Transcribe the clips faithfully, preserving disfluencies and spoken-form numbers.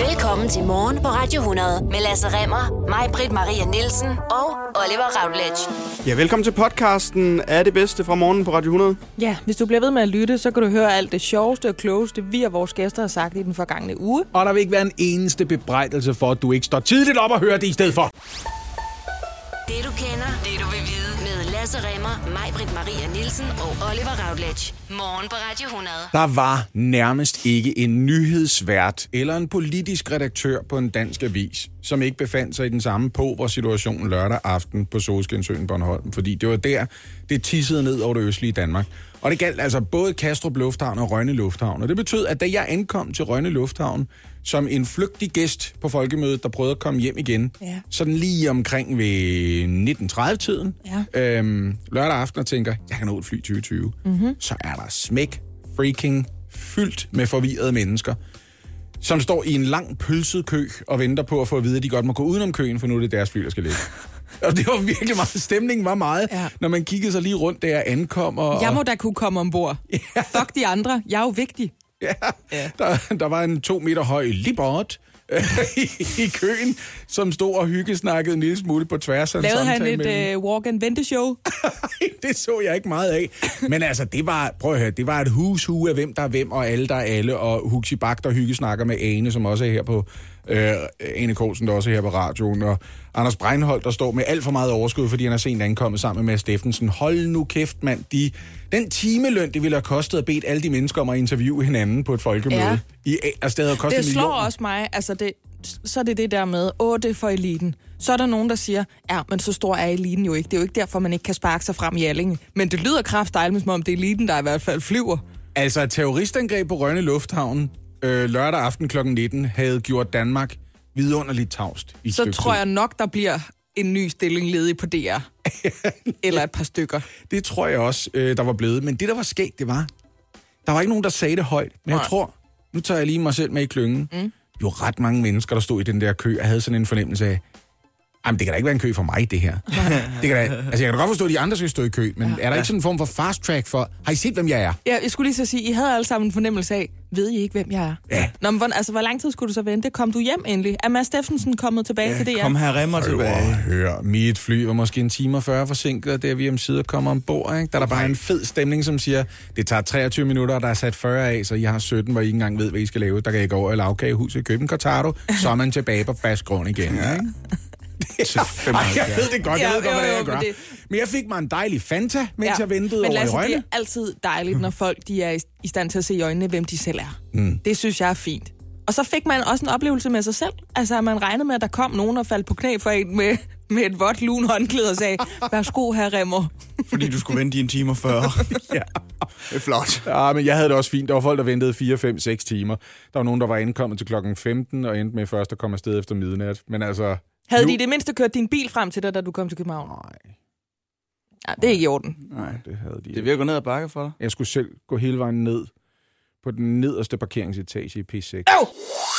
Velkommen til Morgen på Radio hundrede med Lasse Remmer, mig, Britt Maria Nielsen og Oliver Routledge. Ja, velkommen til podcasten af det bedste fra Morgen på Radio hundrede. Ja, hvis du bliver ved med at lytte, så kan du høre alt det sjoveste og klogeste, vi og vores gæster har sagt i den forgangne uge. Og der vil ikke være en eneste bebrejdelse for, at du ikke står tidligt op og hører det i stedet for. Det du kender, det du vil vide med Lasse Remmer, mig, Britt Maria Nielsen og Oliver Routledge. Morgen på Radio hundrede. Der var nærmest ikke en nyhedsvært eller en politisk redaktør på en dansk avis, som ikke befandt sig i den samme situation lørdag aften på Solskinsøen Bornholm. Fordi det var der, det tissede ned over det østlige Danmark. Og det galt altså både Kastrup Lufthavn og Rønne Lufthavn. Og det betød, at da jeg ankom til Rønne Lufthavn som en flygtig gæst på folkemødet, der prøvede at komme hjem igen, ja. sådan lige omkring ved nitten tredive-tiden, ja. øhm, lørdag aften og tænker, jeg kan nå et fly tyve tyve. Mm-hmm. Så er der smæk freaking fyldt med forvirrede mennesker, som står i en lang pølset kø og venter på at få at vide, at de godt må gå udenom køen, for nu er det deres fly, der skal ligge. Og det var virkelig meget, stemningen var meget, ja. når man kiggede sig lige rundt, da jeg ankom. Og, jeg må da kunne komme ombord. Ja. Fuck de andre, jeg er jo vigtig. Ja, ja. Der, der var en to meter høj libot i, i køen, som stod og hyggesnakkede en lille smule på tværs af en lavede samtale. Lavede han et uh, walk-and-vente-show? Det så jeg ikke meget af. Men altså, det var, prøv at høre, det var et hus-hu af hvem der er hvem, og alle der er alle, og Huxi Bak, der hyggesnakker med Ane, som også er her på øh, Ane Kolsen, der også er her på radioen, og Anders Breinholt, der står med alt for meget overskud, fordi han er sent ankommet sammen med Mads Steffensen. Hold nu kæft, mand. De, den timeløn, det ville have kostet at bede alle de mennesker om at interviewe hinanden på et folkemøde. Ja. I, altså, det, det slår millioner. også mig, altså det, så er det det der med, åh, det er for eliten. Så er der nogen, der siger, ja, men så stor er eliten jo ikke. Det er jo ikke derfor, man ikke kan sparke sig frem i Allinge. Men det lyder kraftdejligt, som om det er eliten, der i hvert fald flyver. Altså, et terroristangreb på Rønne Lufthavn øh, lørdag aften klokken nitten havde gjort Danmark vidunderligt tavst. I så tror jeg nok, der bliver en ny stilling ledig på D R. Eller et par stykker. Det tror jeg også, øh, der var blevet. Men det, der var skægt, det var, der var ikke nogen, der sagde det højt. Men Nej. jeg tror, nu tager jeg lige mig selv med i klyngen. Mm. Jo, ret mange mennesker, der stod i den der kø, og havde sådan en fornemmelse af, jamen, det kan da ikke være en kø for mig, det her. det kan da, altså, jeg kan da godt forstå, at de andre skal stå i kø, men ja. er der ikke sådan en form for fast track for, har I set, hvem jeg er? Ja, jeg skulle lige så sige, I havde alle sammen en fornemmelse af, ved I ikke, hvem jeg er? Ja. Nå, men altså, hvor lang tid skulle du så vente? Kom du hjem endelig? Er Mads Steffensen kommet tilbage ja, til det? Kom her Remmer tilbage. Hør, mit fly var måske en time og fyrre forsinket, og det er vi omsider kommer ombord, ikke? Der er der bare en fed stemning, som siger, det tager treogtyve minutter, og der er sat fyrre af, så I har sytten, hvor I ikke engang ved, hvad I skal lave. Der kan I gå over i lavkagehuset i købe en cortado, så er man tilbage på fast grund igen, ja. ikke? Ja. Ej, jeg ved det godt, jeg ja, ved godt, hvad jeg gør. Det... Men jeg fik mig en dejlig Fanta, mens ja. jeg ventede men over Lasse, i Rønne. Men det er altid dejligt, når folk de er i stand til at se i øjnene, hvem de selv er. Mm. Det synes jeg er fint. Og så fik man også en oplevelse med sig selv. Altså, man regnede med, at der kom nogen og faldt på knæ for en med, med et vådt lun håndklæde og sagde, værsgo, herr Remmer. Fordi du skulle vente i en time og fyrre. Ja, det er flot. Ja, men jeg havde det også fint. Der var folk, der ventede fire, fem, seks timer. Der var nogen, der var indkommet til klokken femten og endte med først at komme afsted efter midnat. Men altså... Havde nu... de det mindste kørt din bil frem til dig, da du kom til København? Nej. Ja, det er ikke i orden. Nej, det havde de. Det er ved at gå ned ad bakke for dig. Jeg skulle selv gå hele vejen ned på den nederste parkeringsetage i P seks. Au!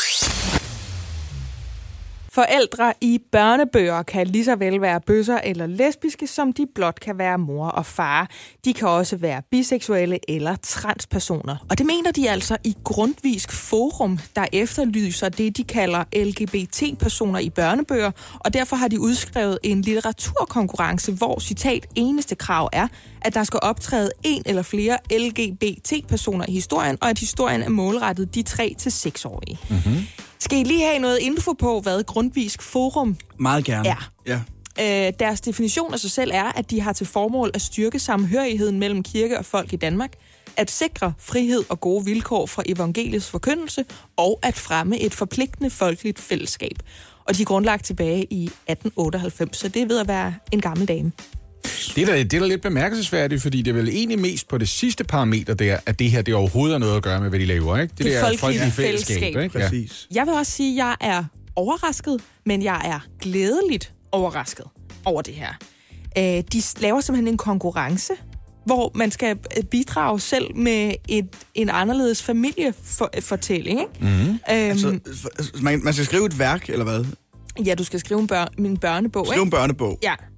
Forældre i børnebøger kan lige så vel være bøsser eller lesbiske, som de blot kan være mor og far. De kan også være biseksuelle eller transpersoner. Og det mener de altså i Grundtvigs Forum, der efterlyser det, de kalder L G B T-personer i børnebøger. Og derfor har de udskrevet en litteraturkonkurrence, hvor, citat, eneste krav er, at der skal optræde en eller flere L G B T-personer i historien, og at historien er målrettet de tre til seks-årige. Mm-hmm. Skal I lige have noget info på, hvad Grundtvigs Forum Meget gerne. er? Ja. Øh, deres definition af sig selv er, at de har til formål at styrke samhørigheden mellem kirke og folk i Danmark, at sikre frihed og gode vilkår for evangeliets forkyndelse, og at fremme et forpligtende folkeligt fællesskab. Og de er grundlagt tilbage i atten otteoghalvfems, så det er ved at være en gammel dame. Det er, da, det er da lidt bemærkelsesværdigt, fordi det er vel egentlig mest på det sidste parameter der, at det her det overhovedet har noget at gøre med, hvad de laver, ikke? Det, det er folkelige folkelige fællesskab. fællesskab ikke? Præcis. Jeg vil også sige, at jeg er overrasket, men jeg er glædeligt overrasket over det her. De laver simpelthen en konkurrence, hvor man skal bidrage selv med et, en anderledes familiefortælling, ikke? Mm-hmm. Øhm, altså, man, man skal skrive et værk, eller hvad? Ja, du skal skrive en bør- min børnebog, Skrive en børnebog? Ja.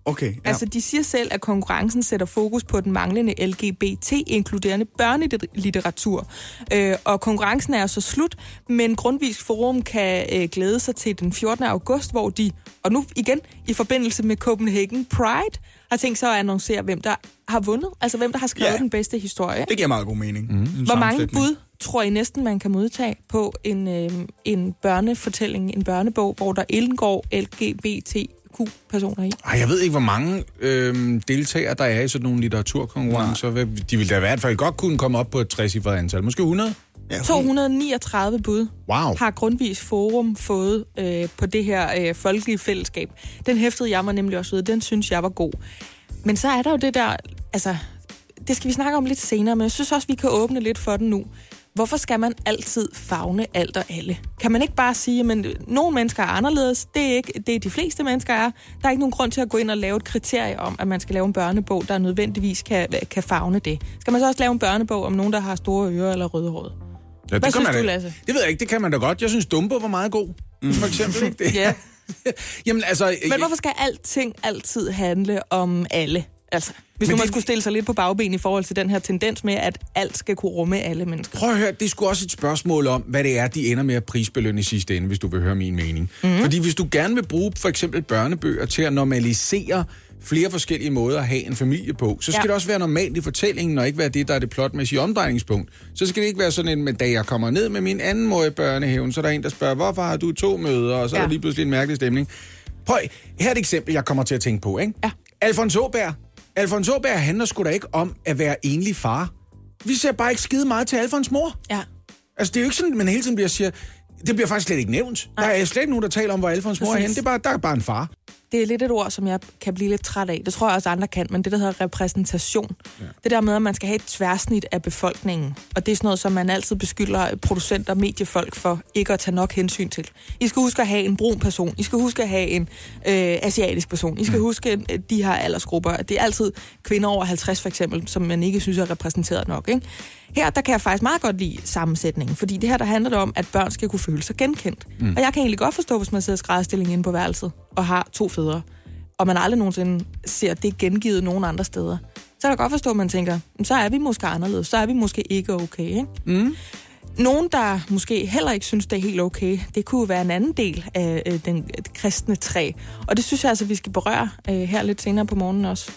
Okay, ja. Altså, de siger selv, at konkurrencen sætter fokus på den manglende L G B T-inkluderende børnelitteratur. Øh, og konkurrencen er så slut, men Grundtvigs Forum kan øh, glæde sig til den fjortende august, hvor de, og nu igen i forbindelse med Copenhagen Pride, har tænkt sig at annoncere, hvem der har vundet. Altså, hvem der har skrevet ja. den bedste historie. Det giver meget god mening. Mm. Hvor mange bud tror I næsten, man kan modtage på en, øh, en børnefortælling, en børnebog, hvor der indgår L G B T personer i? Ej, jeg ved ikke, hvor mange øh, deltagere, der er i sådan nogle litteraturkonkurrencer. Ja. De ville da i hvert fald godt kunne komme op på et trecifret antal. Måske hundrede? Ja, to hundrede og niogtredive bud wow. har Grundtvigs Forum fået øh, på det her øh, folkelige fællesskab. Den hæftede jeg mig nemlig også ved. Den synes jeg var god. Men så er der jo det der... Altså, det skal vi snakke om lidt senere, men jeg synes også, vi kan åbne lidt for den nu. Hvorfor skal man altid favne alt og alle? Kan man ikke bare sige, at nogle mennesker er anderledes? Det er ikke det, er de fleste mennesker er. Der er ikke nogen grund til at gå ind og lave et kriterie om, at man skal lave en børnebog, der nødvendigvis kan, kan favne det. Skal man så også lave en børnebog om nogen, der har store ører eller røde hår? Ja, det Hvad synes man du, Lasse? Det ved jeg ikke, det kan man da godt. Jeg synes, Dumbo var meget god, mm. for eksempel. Ikke? Det. Ja. Jamen, altså, Men hvorfor skal alting altid handle om alle? Altså, hvis nu man det... skulle stille sig lidt på bagben i forhold til den her tendens med, at alt skal kunne rumme alle mennesker. Prøv at høre, det er sgu også et spørgsmål om, hvad det er, de ender med at prisbelønne i sidste ende, hvis du vil høre min mening. Mm. Fordi hvis du gerne vil bruge for eksempel børnebøger til at normalisere flere forskellige måder at have en familie på, så skal ja. det også være normalt i fortællingen, og ikke være det, der er det plotmæssige omdrejningspunkt. Så skal det ikke være sådan en, med, da jeg kommer ned med min anden mor i børnehaven, så er der en, der spørger, hvorfor har du to mødre, og så ja. er der lige pludselig en mærkelig stemning. Prøv, her er et eksempel, jeg kommer til at tænke på, ikke? Ja. Alfons Åberg. Alfons Åberg handler sgu da ikke om at være enlig far. Vi ser bare ikke skide meget til Alfons mor. Ja. Altså, det er jo ikke sådan, at man hele tiden bliver siger, det bliver faktisk slet ikke nævnt. Nej. Der er slet ikke nogen, der taler om, hvor Alfons mor er henne. Det er bare, der er bare en far. Det er lidt et ord, som jeg kan blive lidt træt af. Det tror jeg også andre kan, men det der hedder repræsentation. Ja. Det der med, at man skal have et tværsnit af befolkningen. Og det er sådan noget, som man altid beskylder producenter og mediefolk for ikke at tage nok hensyn til. I skal huske at have en brun person. I skal huske at have en øh, asiatisk person. I skal mm. huske at de her aldersgrupper. Det er altid kvinder over halvtreds for eksempel, som man ikke synes er repræsenteret nok. Ikke? Her, der kan jeg faktisk meget godt lide sammensætningen. Fordi det her, der handler det om, at børn skal kunne føle sig genkendt. Mm. Og jeg kan egentlig godt forstå, hvis man sidder i skrædderstilling inde på værelset og har to fædre, og man aldrig nogensinde ser det gengivet nogen andre steder. Så kan jeg godt forstå, at man tænker, så er vi måske anderledes, så er vi måske ikke okay, ikke? Mm. Nogen, der måske heller ikke synes, det er helt okay, det kunne være en anden del af øh, den det kristne træ. Og det synes jeg altså, vi skal berøre øh, her lidt senere på morgenen også.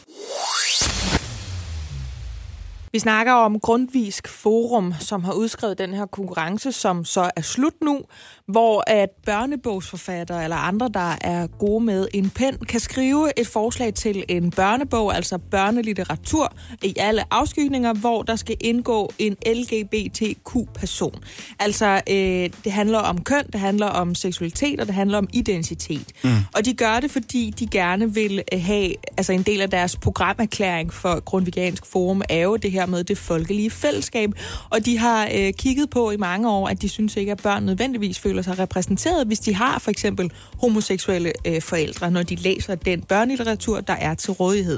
Vi snakker om Grundtvigs Forum, som har udskrevet den her konkurrence, som så er slut nu, hvor at børnebogsforfattere eller andre, der er gode med en pen, kan skrive et forslag til en børnebog, altså børnelitteratur, i alle afskygninger, hvor der skal indgå en L G B T Q-person. Altså, øh, det handler om køn, det handler om seksualitet, og det handler om identitet. Mm. Og de gør det, fordi de gerne vil have, altså en del af deres programerklæring for Grundtvigiansk Forum er jo det her med det folkelige fællesskab, og de har øh, kigget på i mange år, at de synes ikke, at børn nødvendigvis føler sig repræsenteret, hvis de har for eksempel homoseksuelle øh, forældre, når de læser den børnelitteratur, der er til rådighed.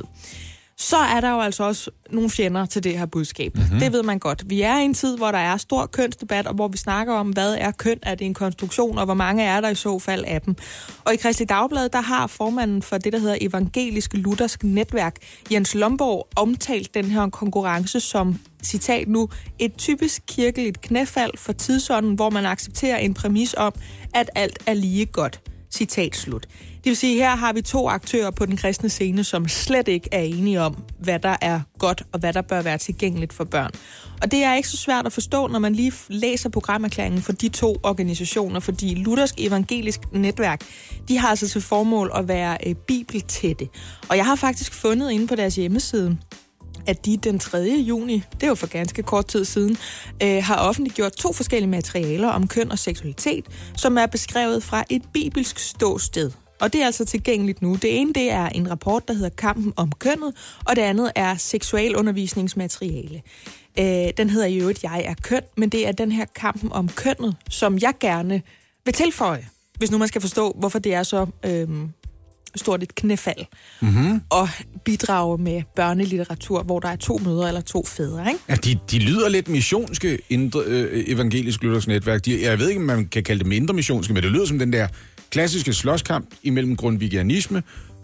Så er der jo altså også nogle fjender til det her budskab. Mm-hmm. Det ved man godt. Vi er i en tid, hvor der er stor kønsdebat, og hvor vi snakker om, hvad er køn, er det en konstruktion, og hvor mange er der i så fald af dem. Og i Kristeligt Dagblad, der har formanden for det, der hedder Evangelisk Luthersk Netværk, Jens Lomborg, omtalt den her konkurrence som, citat nu, et typisk kirkeligt knæfald for tidsånden, hvor man accepterer en præmis om, at alt er lige godt. Citat slut. Det vil sige, her har vi to aktører på den kristne scene, som slet ikke er enige om, hvad der er godt og hvad der bør være tilgængeligt for børn. Og det er ikke så svært at forstå, når man lige læser programerklæringen for de to organisationer, fordi Luthersk Evangelisk Netværk, de har altså til formål at være øh, bibeltætte. Og jeg har faktisk fundet inde på deres hjemmeside, at de den tredje juni, det er jo for ganske kort tid siden, øh, har offentliggjort to forskellige materialer om køn og seksualitet, som er beskrevet fra et bibelsk ståsted. Og det er altså tilgængeligt nu. Det ene, det er en rapport, der hedder Kampen om kønnet, og det andet er seksualundervisningsmateriale. Øh, den hedder i øvrigt Jeg er køn, men det er den her Kampen om kønnet, som jeg gerne vil tilføje, hvis nu man skal forstå, hvorfor det er så øh, stort et knæfald, mm-hmm. og bidrage med børnelitteratur, hvor der er to mødre eller to fædre, ikke? Ja, de, de lyder lidt missionske, indre, øh, Evangelisk Luthersk Netværk. De, jeg ved ikke, om man kan kalde det mindre missionske, men det lyder som den der klassiske slåskamp imellem grundtvigianisme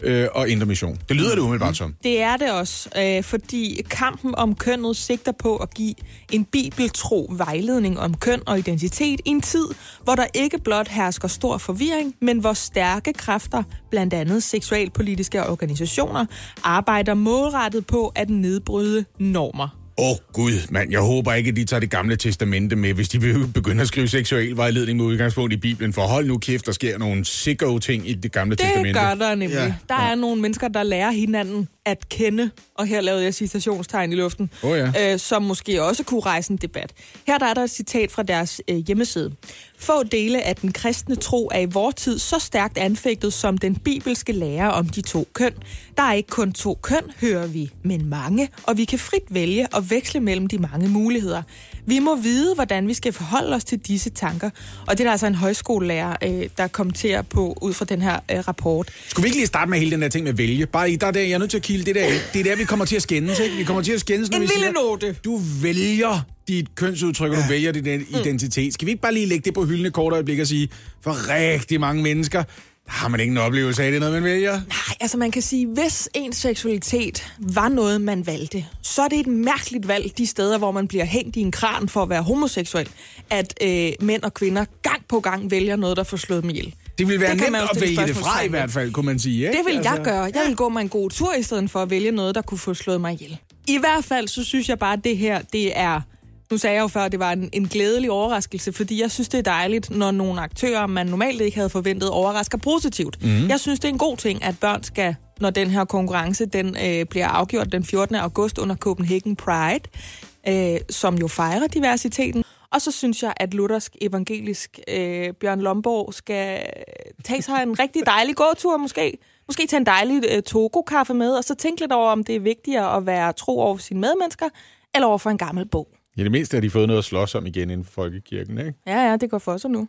øh, og Indre Mission. Det lyder det umiddelbart som. Det er det også, øh, fordi kampen om kønnet sigter på at give en bibeltro vejledning om køn og identitet i en tid, hvor der ikke blot hersker stor forvirring, men hvor stærke kræfter, blandt andet seksualpolitiske organisationer, arbejder målrettet på at nedbryde normer. Åh oh, gud, mand, jeg håber ikke, at de tager det gamle testamente med, hvis de vil begynde at skrive seksuel vejledning med udgangspunkt i Bibelen. For hold nu kæft, der sker nogle sikre ting i det gamle det testamente. Det gør der nemlig. Ja. Der ja. er nogle mennesker, der lærer hinanden at kende, og her lavede jeg citationstegn i luften, oh, ja. øh, som måske også kunne rejse en debat. Her der er der et citat fra deres øh, hjemmeside. Få dele af den kristne tro er i vor tid så stærkt anfægtet som den bibelske lære om de to køn. Der er ikke kun to køn, hører vi, men mange, og vi kan frit vælge og veksle mellem de mange muligheder. Vi må vide, hvordan vi skal forholde os til disse tanker. Og det er der altså en højskolelærer, øh, der kommenterer på ud fra den her øh, rapport. Skulle vi ikke lige starte med hele den der ting med vælge? Bare i, der er der, jeg er nødt til at kilde det der. Det er der, vi kommer til at skændes, ikke? Vi kommer til at skændes, når en vi lille siger, note. Du vælger dit kønsudtryk, og du ja. vælger din identitet. Skal vi ikke bare lige lægge det på hylden et kort øjeblik og sige, for rigtig mange mennesker, har man ikke en oplevelse af det, noget man vælger? Nej, altså man kan sige, hvis ens seksualitet var noget, man valgte, så er det et mærkeligt valg de steder, hvor man bliver hængt i en kran for at være homoseksuel, at øh, mænd og kvinder gang på gang vælger noget, der får slået dem ihjel. Det vil være det nemt at vælge det fra i hvert fald, kunne man sige. Ikke? Det vil altså, jeg gøre. Jeg vil gå mig en god tur, i stedet for at vælge noget, der kunne få slået mig ihjel. I hvert fald, så synes jeg bare, at det her, det er... Nu sagde jeg jo før, at det var en, en glædelig overraskelse, fordi jeg synes, det er dejligt, når nogle aktører, man normalt ikke havde forventet, overrasker positivt. Mm. Jeg synes, det er en god ting, at børn skal, når den her konkurrence den, øh, bliver afgjort den fjortende august under Copenhagen Pride, øh, som jo fejrer diversiteten. Og så synes jeg, at luthersk evangelisk øh, Bjørn Lomborg skal tage sig en rigtig dejlig gåtur måske. Måske tage en dejlig øh, Togo-kaffe med, og så tænke lidt over, om det er vigtigere at være tro over for sine medmennesker, eller over for en gammel bog. Ja, det mindste har de fået noget at slås om igen inden for folkekirken, ikke? Ja, ja, det går for sig nu.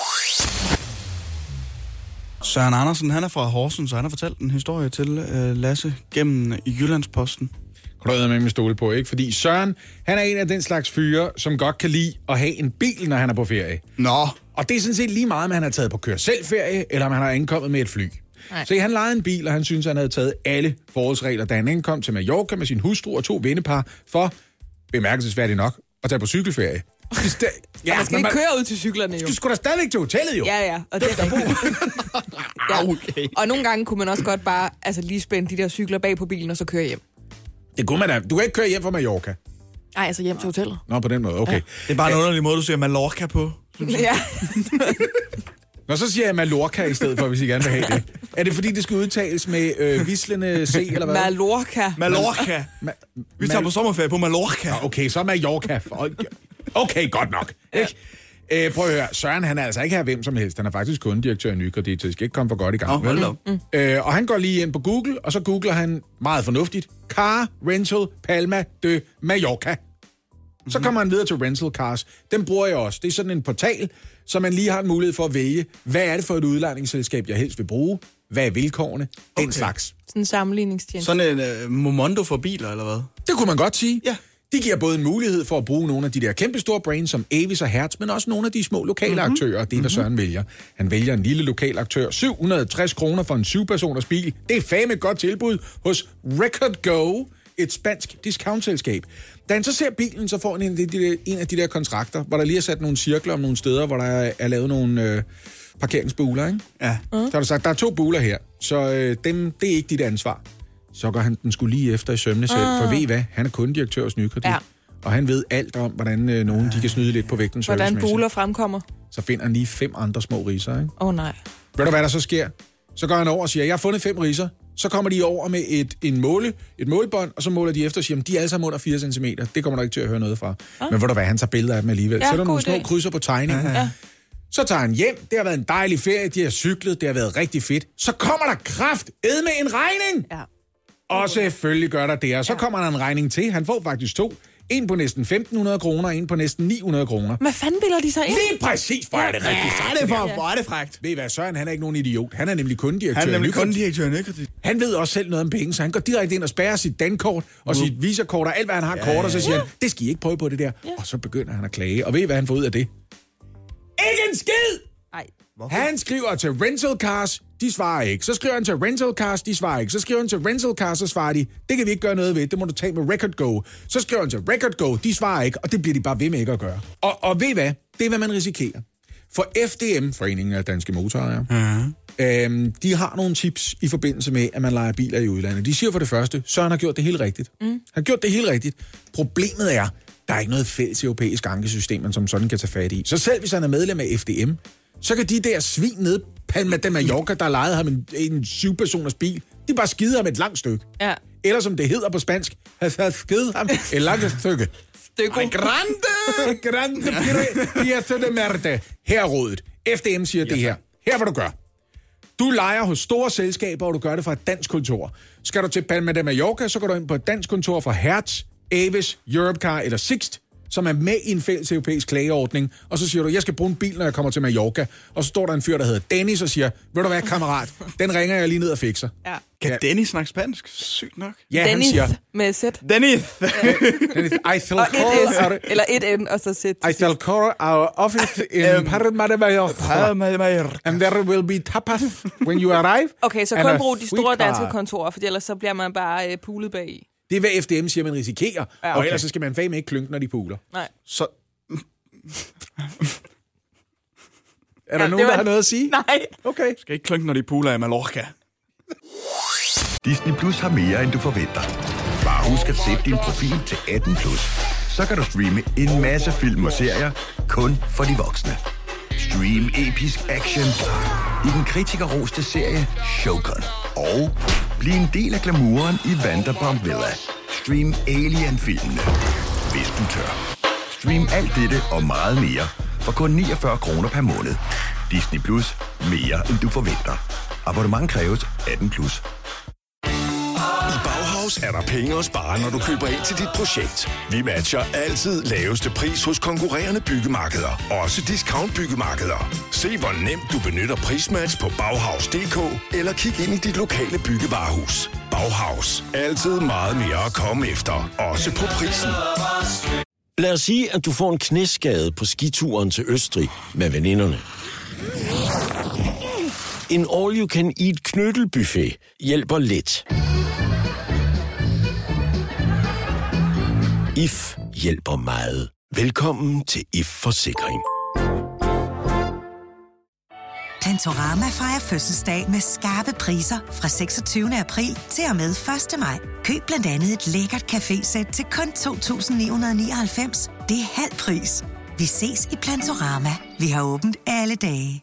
Søren Andersen, han er fra Horsens, og han har fortalt en historie til øh, Lasse gennem Jyllandsposten. Kan du med med stole på, ikke? Fordi Søren, han er en af den slags fyre, som godt kan lide at have en bil, når han er på ferie. Nå. Og det er sådan set lige meget, om han har taget på kør selv ferie, eller om han har ankommet med et fly. Nej. Så han lejede en bil, og han synes, han havde taget alle forholdsregler, da han ankom til Mallorca med sin hustru og to vennepar, for, bemærkelsesværdigt nok, at tage på cykelferie. Ja, man skal ikke køre ud til cyklerne, jo. Du skulle da stadigvæk til hotellet, jo. Ja, ja, og det er rigtigt. Ja. Okay. Og nogle gange kunne man også godt bare altså, lige spænde de der cykler bag på bilen, og så køre hjem. Det kunne man da. Du kan ikke køre hjem fra Mallorca. Nej, altså hjem til hotellet. Nå, på den måde, okay. Ja. Det er bare en underlig måde, du siger Mallorca på. Ja. Nå, så siger jeg Mallorca i stedet for, hvis I gerne vil have det. Er det fordi, det skal udtales med øh, vislende C, eller hvad? Mallorca. Mallorca. Ma- Vi tager på sommerferie på Mallorca. Nå, okay, så Mallorca. Okay, godt nok. Ikke? Øh, prøv at høre, Søren, han er altså ikke her hvem som helst. Han er faktisk kundedirektør i Nykredit, så det skal ikke komme for godt i gang. Oh, vel? Mm. Øh, og han går lige ind på Google, og så googler han meget fornuftigt, Car Rental Palma de Mallorca. Så kommer han videre til Rental Cars. Den bruger jeg også. Det er sådan en portal, så man lige har en mulighed for at vælge, hvad er det for et udlejningsselskab, jeg helst vil bruge? Hvad er vilkårene? Den okay. slags. Sådan en sammenligningstjeneste. Sådan en uh, Momondo for biler, eller hvad? Det kunne man godt sige. Ja. De giver både en mulighed for at bruge nogle af de der kæmpe store brands som Avis og Hertz, men også nogle af de små lokale mm-hmm. aktører. Det er, hvad Søren vælger. Han vælger en lille lokal aktør. syv hundrede og tres kroner for en syv-personers bil. Det er fandme et godt tilbud hos Record Go, et spansk discountselskab. Da han så ser bilen, så får han en af de der, en af de der kontrakter, hvor der lige er sat nogle cirkler om nogle steder, hvor der er, er lavet nogle øh, parkeringsbuler, ikke? Ja. Mm. Der har du sagt, der er to buler her, så øh, dem, det er ikke dit ansvar. Så går han den skulle lige efter i sømne selv, uh. for ved I hvad? Han er kundedirektør hos Nykredit, ja. Og han ved alt om, hvordan øh, nogen de kan snyde lidt på vægten. Hvordan buler fremkommer. Så finder han lige fem andre små riser, ikke? Åh oh, nej. Ved du, hvad der så sker? Så går han over og siger, jeg har fundet fem riser. Så kommer de over med et, en måle, et målebånd, og så måler de efter og siger, de er alle sammen under fire centimeter. Det kommer der ikke til at høre noget fra. Ah. Men ved du hvad, han tager billeder af dem alligevel. Ja, sætter nogle små krydser på tegningen. Ja. Så tager han hjem. Det har været en dejlig ferie. De har cyklet. Det har været rigtig fedt. Så kommer der kraft ed med en regning. Ja. Og selvfølgelig gør der det. Og så ja. kommer der en regning til. Han får faktisk to. En på næsten femten hundrede kroner, og en på næsten ni hundrede kroner. Hvad fanden bilder de sig ind? Lige præcis, hvor er det rigtigt. Ja, det er for, hvor er det frækt. Ved I hvad, Søren, han er ikke nogen idiot. Han er nemlig kundedirektør. Han er nemlig kundedirektør i Nykredit. Han ved også selv noget om penge, så han går direkte ind og spærrer sit dankort og uh. sit visakort og alt, hvad han har ja, kort, og så siger ja. han, det skal I ikke prøve på det der. Ja. Og så begynder han at klage. Og ved I hvad han får ud af det? Ikke en skid! Ej. Han skriver til Rental Cars, de svarer ikke. Så skriver han til Rental Cars, de svarer ikke. Så skriver han til Rental Cars, så svarer de, det kan vi ikke gøre noget ved, det må du tage med Record Go. Så skriver han til Record Go, de svarer ikke, og det bliver de bare ved med ikke at gøre. Og, og ved I hvad? Det er, hvad man risikerer. For F D M, Foreningen af Danske Motorejere, uh-huh. øhm, de har nogle tips i forbindelse med, at man lejer biler i udlandet. De siger for det første, Søren har gjort det helt rigtigt. Mm. Han har gjort det helt rigtigt. Problemet er, der er ikke noget fælles europæisk ankesystem, man som sådan kan tage fat i. Så selv hvis han er medlem af F D M, så kan de der svin nede Palma de Mallorca, der lejede ham en, en syvpersoners bil, de bare skider ham et langt stykke. Ja. Eller som det hedder på spansk, har skidet ham et langt stykke. Stykke. Grande, grande, pieza de merde. Her er rådet. F D M siger ja, det her. Her hvad du gør. Du lejer hos store selskaber, og du gør det fra et dansk kontor. Skal du til Palma de Mallorca, så går du ind på et dansk kontor fra Hertz, Avis, Europcar eller Sixt, som er med i en fælles europæisk klageordning, og så siger du, jeg skal bruge en bil, når jeg kommer til Mallorca, og så står der en fyr, der hedder Dennis, og siger, ved du hvad, kammerat, den ringer jeg lige ned og fikser. Ja. Kan ja. Dennis snakke spansk? Sygt nok. Ja, Dennis han siger, med sæt. Dennis! Ja. Dennis, I shall og call... Et S, eller et N, og så sæt. I shall call our office in Palma de Mallorca, and there will be tapas when you arrive. Okay, så kun brug de store danske kontorer, for ellers så bliver man bare uh, pulet bag i. Det er, hvad F D M siger, man risikerer. Ja, okay. Og ellers så skal man fandme ikke klynke, når de puler. Nej. Så... er der ja, nogen, var... der har noget at sige? Nej. Okay. Skal ikke klynke, når de puler i Mallorca. Disney Plus har mere, end du forventer. Bare husk at sætte din profil til atten plus. Så kan du streame en masse film og serier, kun for de voksne. Stream episk action i den kritikerroste serie Shogun. Og bliv en del af glamouren i Vanderpump Villa. Stream Alien-filmene, hvis du tør. Stream alt dette og meget mere for kun niogfyrre kroner per måned. Disney Plus. Mere end du forventer. Abonnement kræves atten plus. I Bauhaus er der penge at spare, når du køber ind til dit projekt. Vi matcher altid laveste pris hos konkurrerende byggemarkeder. Også discount byggemarkeder. Se hvor nemt du benytter prismatch på Bauhaus punktum d k eller kig ind i dit lokale byggevarehus. Bauhaus. Altid meget mere at komme efter. Også på prisen. Lad os sige, at du får en knæskade på skituren til Østrig med veninderne. En all-you-can-eat knyttelbuffet hjælper lidt. I F hjælper meget. Velkommen til I F Forsikring. Plantorama fejrer fødselsdag med skarpe priser fra seksogtyvende april til og med første maj. Køb blandt andet et lækkert cafésæt til kun to tusind ni hundrede nioghalvfems. Det er halv pris. Vi ses i Plantorama. Vi har åbent alle dage.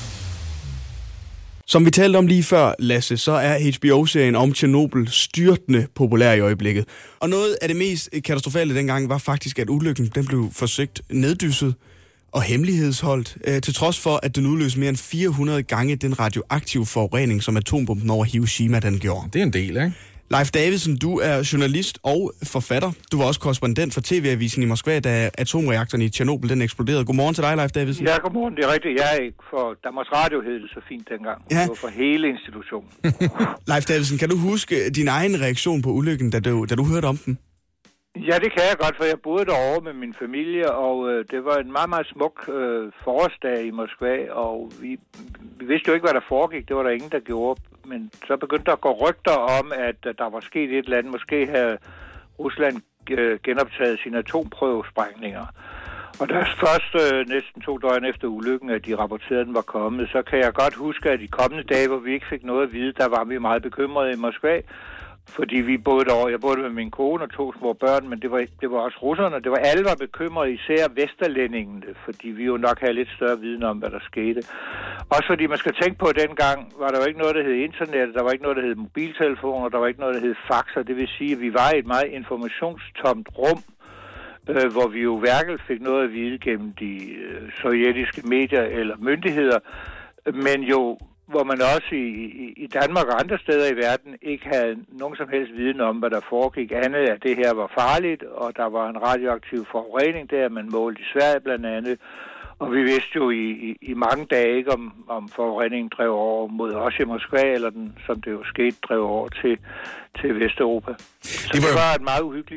Som vi talte om lige før, Lasse, så er H B O-serien om Tjernobyl styrtende populær i øjeblikket. Og noget af det mest katastrofale dengang var faktisk, at ulykken den blev forsøgt neddysset og hemmelighedsholdt, øh, til trods for, at den udløste mere end fire hundrede gange den radioaktive forurening, som atombomben over Hiroshima den gjorde. Det er en del, ikke? Leif Davidsen, du er journalist og forfatter. Du var også korrespondent for T V-avisen i Moskva, da atomreaktoren i Tjernobyl den eksploderede. Godmorgen til dig, Leif Davidsen. Ja, godmorgen. Det er rigtigt. Jeg er ikke for Danmarks Radio hed det så fint dengang. Ja. Det var for hele institutionen. Leif Davidsen, kan du huske din egen reaktion på ulykken, da du, da du hørte om den? Ja, det kan jeg godt, for jeg boede derovre med min familie, og øh, det var en meget, meget smuk øh, forårsdag i Moskva, og vi, vi vidste jo ikke, hvad der foregik. Det var der ingen, der gjorde. Men så begyndte der at gå rygter om, at øh, der var sket et eller andet. Måske havde Rusland øh, genoptaget sine atomprøvesprængninger. Og da først øh, næsten to døgn efter ulykken, at de rapporterede, at den var kommet, så kan jeg godt huske, at de kommende dage, hvor vi ikke fik noget at vide, der var vi meget bekymrede i Moskva. Fordi vi boede derovre, jeg boede med min kone og to små børn, men det var, det var også russerne. Det var alle var bekymrede, især vesterlændingene, fordi vi jo nok havde lidt større viden om, hvad der skete. Også fordi man skal tænke på, at dengang var der jo ikke noget, der hed internet, der var ikke noget, der hed mobiltelefoner, der var ikke noget, der hed faxer. Det vil sige, at vi var i et meget informationstomt rum, øh, hvor vi jo hverken fik noget at vide gennem de øh, sovjetiske medier eller myndigheder, men jo hvor man også i, i Danmark og andre steder i verden ikke havde nogen som helst viden om, hvad der foregik. Andet at det her var farligt, og der var en radioaktiv forurening der, man målte i Sverige blandt andet. Og vi vidste jo i, i, i mange dage ikke, om, om forureningen drev over mod os i Moskva, eller den, som det jo skete, drev over til, til Vesteuropa. Så det var, det var en meget uhyggelig tid.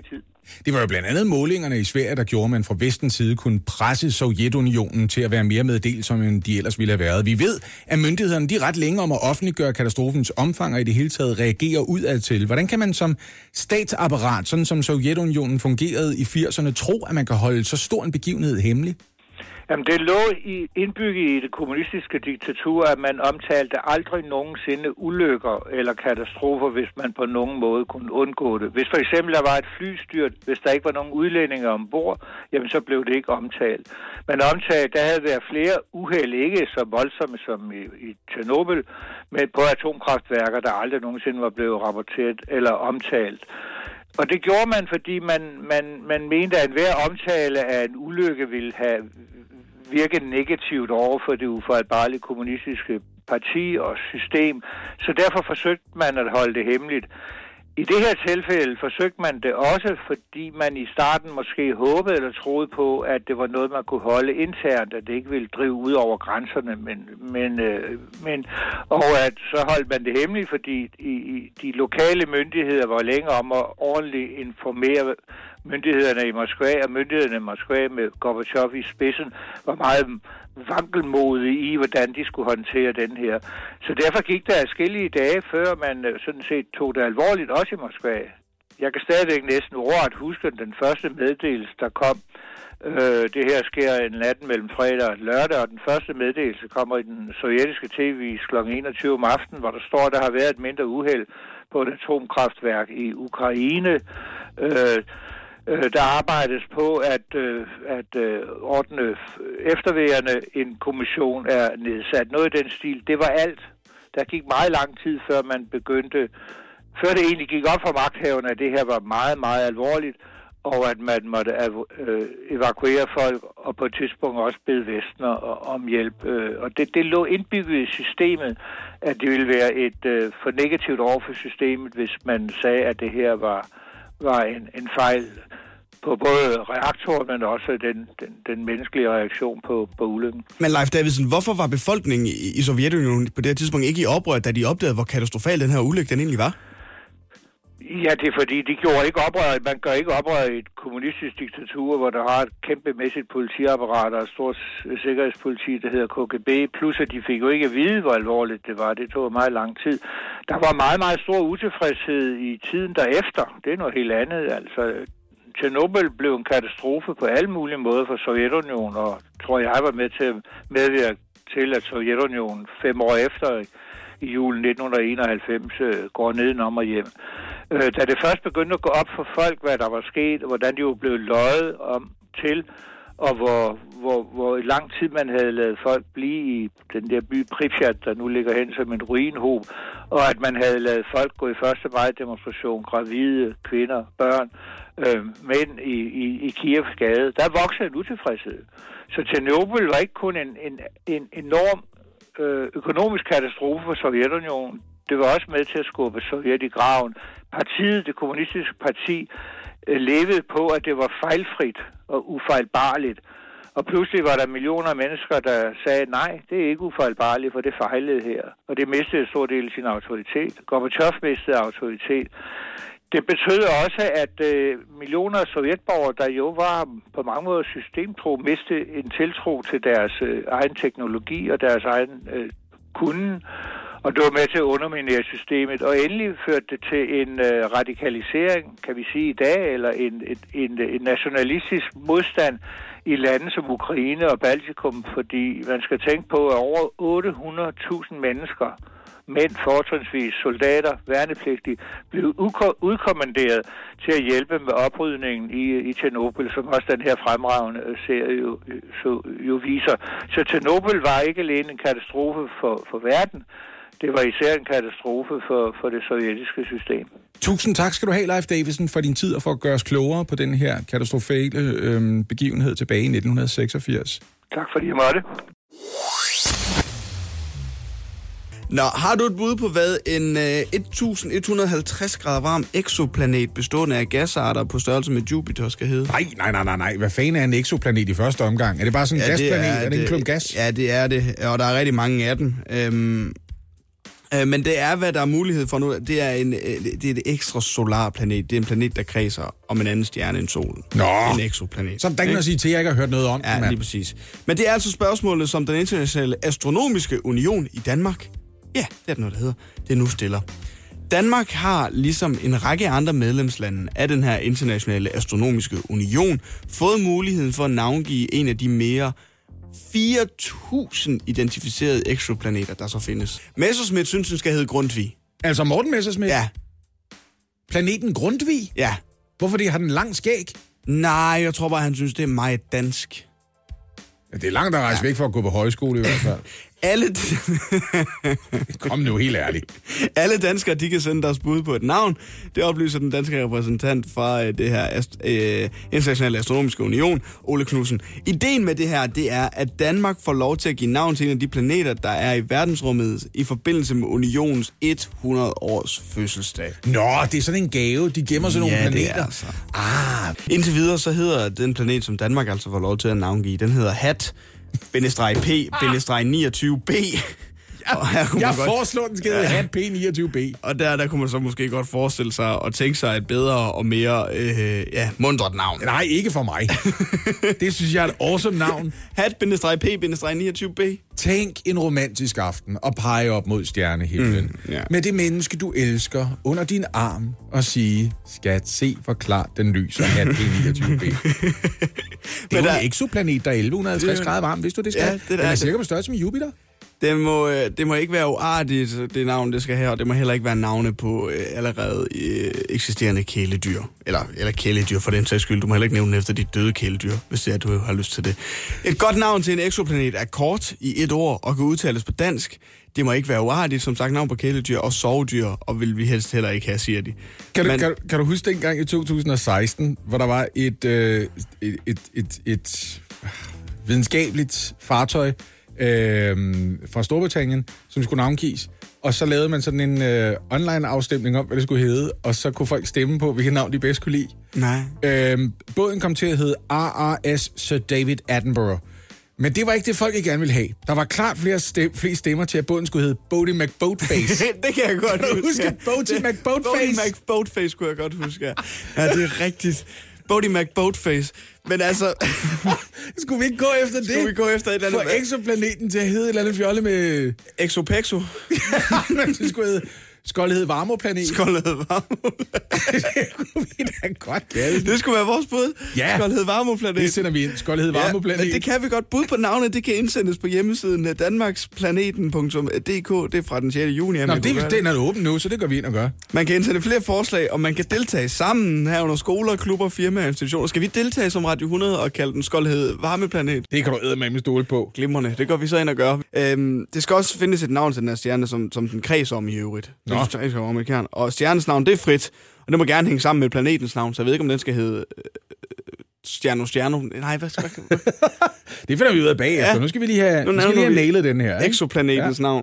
Det var jo blandt andet målingerne i Sverige, der gjorde, at man fra vestens side kunne presse Sovjetunionen til at være mere meddelsom, end de ellers ville have været. Vi ved, at myndighederne de er ret længe om at offentliggøre katastrofens omfang og i det hele taget reagere udadtil. Hvordan kan man som statsapparat, sådan som Sovjetunionen fungerede i firserne, tro, at man kan holde så stor en begivenhed hemmelig? Jamen, det lå i, indbygget i det kommunistiske diktatur, at man omtalte aldrig nogensinde ulykker eller katastrofer, hvis man på nogen måde kunne undgå det. Hvis for eksempel der var et flystyrt, hvis der ikke var nogen udlændinge ombord, jamen så blev det ikke omtalt. Man omtalte, der havde været flere uheld, ikke så voldsomme som i, i Tjernobyl, men på atomkraftværker, der aldrig nogensinde var blevet rapporteret eller omtalt. Og det gjorde man, fordi man, man, man mente, at enhver omtale af en ulykke ville have virket negativt over for det ufejlbarlige kommunistiske parti og system. Så derfor forsøgte man at holde det hemmeligt. I det her tilfælde forsøgte man det også, fordi man i starten måske håbede eller troede på, at det var noget, man kunne holde internt, at det ikke ville drive ud over grænserne, men, men, øh, men, og at så holdt man det hemmeligt, fordi i, i de lokale myndigheder var længe om at ordentligt informere myndighederne i Moskva, og myndighederne i Moskva med Gorbachev i spidsen var meget vankelmodige i, hvordan de skulle håndtere den her. Så derfor gik der adskillige dage, før man sådan set tog det alvorligt, også i Moskva. Jeg kan stadigvæk næsten ordret huske den første meddelelse, der kom. Øh, det her sker en natten mellem fredag og lørdag, og den første meddelelse kommer i den sovjetiske tv klokken enogtyve om aftenen, hvor der står, at der har været et mindre uheld på et atomkraftværk i Ukraine. Øh, Der arbejdes på at, at ordne efterværende. En kommission er nedsat. Noget i den stil. Det var alt. Der gik meget lang tid, før man begyndte, før det egentlig gik op for magthaverne, at det her var meget, meget alvorligt, og at man måtte evakuere folk, og på et tidspunkt også bede Vesten om hjælp. Og det, det lå indbygget i systemet, at det ville være et for negativt over for systemet, hvis man sagde, at det her var var en, en fejl på både reaktoren, men også den, den, den menneskelige reaktion på, på ulykken. Men Leif Davidsen, hvorfor var befolkningen i, i Sovjetunionen på det her tidspunkt ikke i oprør, da de opdagede, hvor katastrofal den her ulykke den egentlig var? Ja, det er fordi, de gjorde ikke oprør. Man gør ikke oprør i et kommunistisk diktatur, hvor der har et kæmpemæssigt politiapparat og et stort sikkerhedspoliti, der hedder K G B. Plus, at de fik jo ikke at vide, hvor alvorligt det var. Det tog meget lang tid. Der var meget, meget stor utilfredshed i tiden derefter. Det er noget helt andet. Altså, Tjernobyl blev en katastrofe på alle mulige måder for Sovjetunionen, og tror jeg var med til at medvirke til, at Sovjetunionen fem år efter i julen nitten enoghalvfems går nedenom og hjem. Da det først begyndte at gå op for folk, hvad der var sket, og hvordan de jo blev løjet om til, og hvor, hvor, hvor i lang tid man havde ladet folk blive i den der by Pripyat, der nu ligger hen som en ruinhob, og at man havde ladet folk gå i første maj demonstration, gravide, kvinder, børn, øh, mænd i, i, i Kievs gade. Der voksede en utilfredshed. Så Tjernobyl var ikke kun en, en, en enorm øh, økonomisk katastrofe for Sovjetunionen. Det var også med til at skubbe Sovjet i graven. Partiet, det kommunistiske parti, levede på, at det var fejlfrit og ufejlbarligt. Og pludselig var der millioner af mennesker, der sagde, nej, det er ikke ufejlbarligt, for det fejlede her. Og det mistede en stor del af sin autoritet. Gorbachev mistede autoritet. Det betød også, at øh, millioner af sovjetborgere, der jo var på mange måder systemtro, mistede en tiltro til deres øh, egen teknologi og deres egen øh, kunden. Og det var med til at underminere systemet. Og endelig førte det til en øh, radikalisering, kan vi sige i dag, eller en, en, en, en nationalistisk modstand i lande som Ukraine og Baltikum, fordi man skal tænke på, at over otte hundrede tusind mennesker, mænd, fortrinsvis soldater, værnepligtige, blev udkommanderet til at hjælpe med oprydningen i, i Tjernobyl, som også den her fremragende serie jo, så, jo viser. Så Tjernobyl var ikke alene en katastrofe for, for verden, det var især en katastrofe for, for det sovjetiske system. Tusind tak skal du have, Leif Davidsen, for din tid og for at gøre os klogere på den her katastrofale øh, begivenhed tilbage i nitten seksogfirs. Tak fordi jeg måtte. Nå, har du et bud på, hvad en øh, elleve hundrede og halvtreds grader varm eksoplanet bestående af gasarter på størrelse med Jupiter skal hedde? Nej, nej, nej, nej, nej. Hvad fanden er en eksoplanet i første omgang? Er det bare sådan en ja, gasplanet? Er, er det en klump gas? Ja, det er det, og der er rigtig mange af dem. Øhm, Øh, men det er, hvad der er mulighed for nu. Det er, en, det er et ekstra solar planet. Det er en planet, der kredser om en anden stjerne end solen. Nå! En exoplanet. Så der kan man sige til, at jeg ikke har hørt noget om ja, det, mand. lige præcis. Men det er altså spørgsmålet, som den internationale astronomiske union i Danmark, ja, det er noget, der hedder, det nu stiller. Danmark har, ligesom en række andre medlemslande af den her internationale astronomiske union, fået muligheden for at navngive en af de mere fire tusind identificerede exoplaneter, der så findes. Messerschmidt synes, den skal hedde Grundtvig. Altså Morten Messerschmidt? Ja. Planeten Grundtvig? Ja. Hvorfor det? Har den lang skæg? Nej, jeg tror bare, han synes, det er meget dansk. Ja, det er langt at rejse ja. væk for at gå på højskole i hvert fald. Alle... Kom nu, helt ærligt. Alle danskere, de kan sende deres bud på et navn. Det oplyser den danske repræsentant fra øh, det her ast- øh, internationale astronomiske union, Ole Knudsen. Ideen med det her, det er, at Danmark får lov til at give navn til en af de planeter, der er i verdensrummet i forbindelse med unionens hundrede års fødselsdag. Nå, det er sådan en gave. De gemmer sådan ja, nogle planeter. Det er altså. Ah. Indtil videre, så hedder den planet, som Danmark altså får lov til at navngive, den hedder Hat, bindestreg P, bindestreg niogtyve B. Jeg, jeg foreslår, den skal hedde Hat P niogtyve B. Og der, der kunne man så måske godt forestille sig og tænke sig et bedre og mere øh, ja, mundret navn. Nej, ikke for mig. Det synes jeg er et awesome navn. Hat, bindestreg P, bindestreg niogtyve B. Tænk en romantisk aften og pege op mod stjernehimlen. Mm, yeah. Med det menneske, du elsker, under din arm og sige, skat, se hvor klart den lyser Hat P niogtyve B. Det er jo der... en exoplanet, der er elleve halvtreds grader varm. Vidste du det, skat? Ja, det den er, er cirka på størrelse med Jupiter. Det må, det må ikke være uartigt, det navn, det skal have, og det må heller ikke være navne på øh, allerede øh, eksisterende kæledyr. Eller, eller kæledyr for den sags skyld. Du må heller ikke nævne efter dit døde kæledyr, hvis det er, du har lyst til det. Et godt navn til en exoplanet er kort i et ord og kan udtales på dansk. Det må ikke være uartigt, som sagt, navn på kæledyr og sovedyr, og vil vi helst heller ikke have, siger de. Kan du, Men, kan, kan du huske dengang i to tusind og seksten, hvor der var et, øh, et, et, et, et videnskabeligt fartøj, Øh, fra Storbritannien, som skulle navngives. Og så lavede man sådan en øh, online-afstemning om, hvad det skulle hedde, og så kunne folk stemme på, hvilket navn de bedst kunne lide. Nej. Øh, båden kom til at hedde R R S Sir David Attenborough. Men det var ikke det, folk ikke gerne ville have. Der var klart flere stem- flere stemmer til, at båden skulle hedde Boaty McBoatface. Det kan jeg godt huske. huske. Boaty McBoatface. Boaty McBoatface kunne jeg godt huske. Ja, det er rigtigt. Boaty McBoatface. Men altså... Skulle vi ikke gå efter det? Skulle vi gå efter et eller andet... For exoplaneten til at hedde et eller andet fjolle med... Exopexo. Det skulle hedde... Skulle hedde Varmoplanet. Skulle hedde Varmoplanet. Det kunne vi da godt kalde. Det skulle være vores bud. Ja. Skulle hedde Varmoplanet. Det sender vi ind. Skulle hedde Varmoplanet. Ja, men det kan vi godt. Bud på navnet, det kan indsendes på hjemmesiden danmarksplaneten punktum d k. Det er fra den sjette juni. Nå, det, den er åben nu, så det går vi ind og gør. Man kan indsende flere forslag, og man kan deltage sammen her under skoler, klubber, firmaer og institutioner. Skal vi deltage som Radio hundrede og kalde den Skulle hedde Varmeplanet? Det kan du eddermame stole på. Glimrende. Det går vi så ind og gør. Øhm, det skal også findes et navn til den her stjerne, som, som den kreds om i øvrigt. Nå. Og stjernens navn, det er frit, og det må gerne hænge sammen med planetens navn, så jeg ved ikke, om den skal hedde øh, Stjerno Stjerno. Nej, hvad skal det? Det finder vi ud af bagefter. Ja. Nu skal vi lige have, nu nu skal vi lige have nailet den her. Ikke? Exoplanetens ja. navn.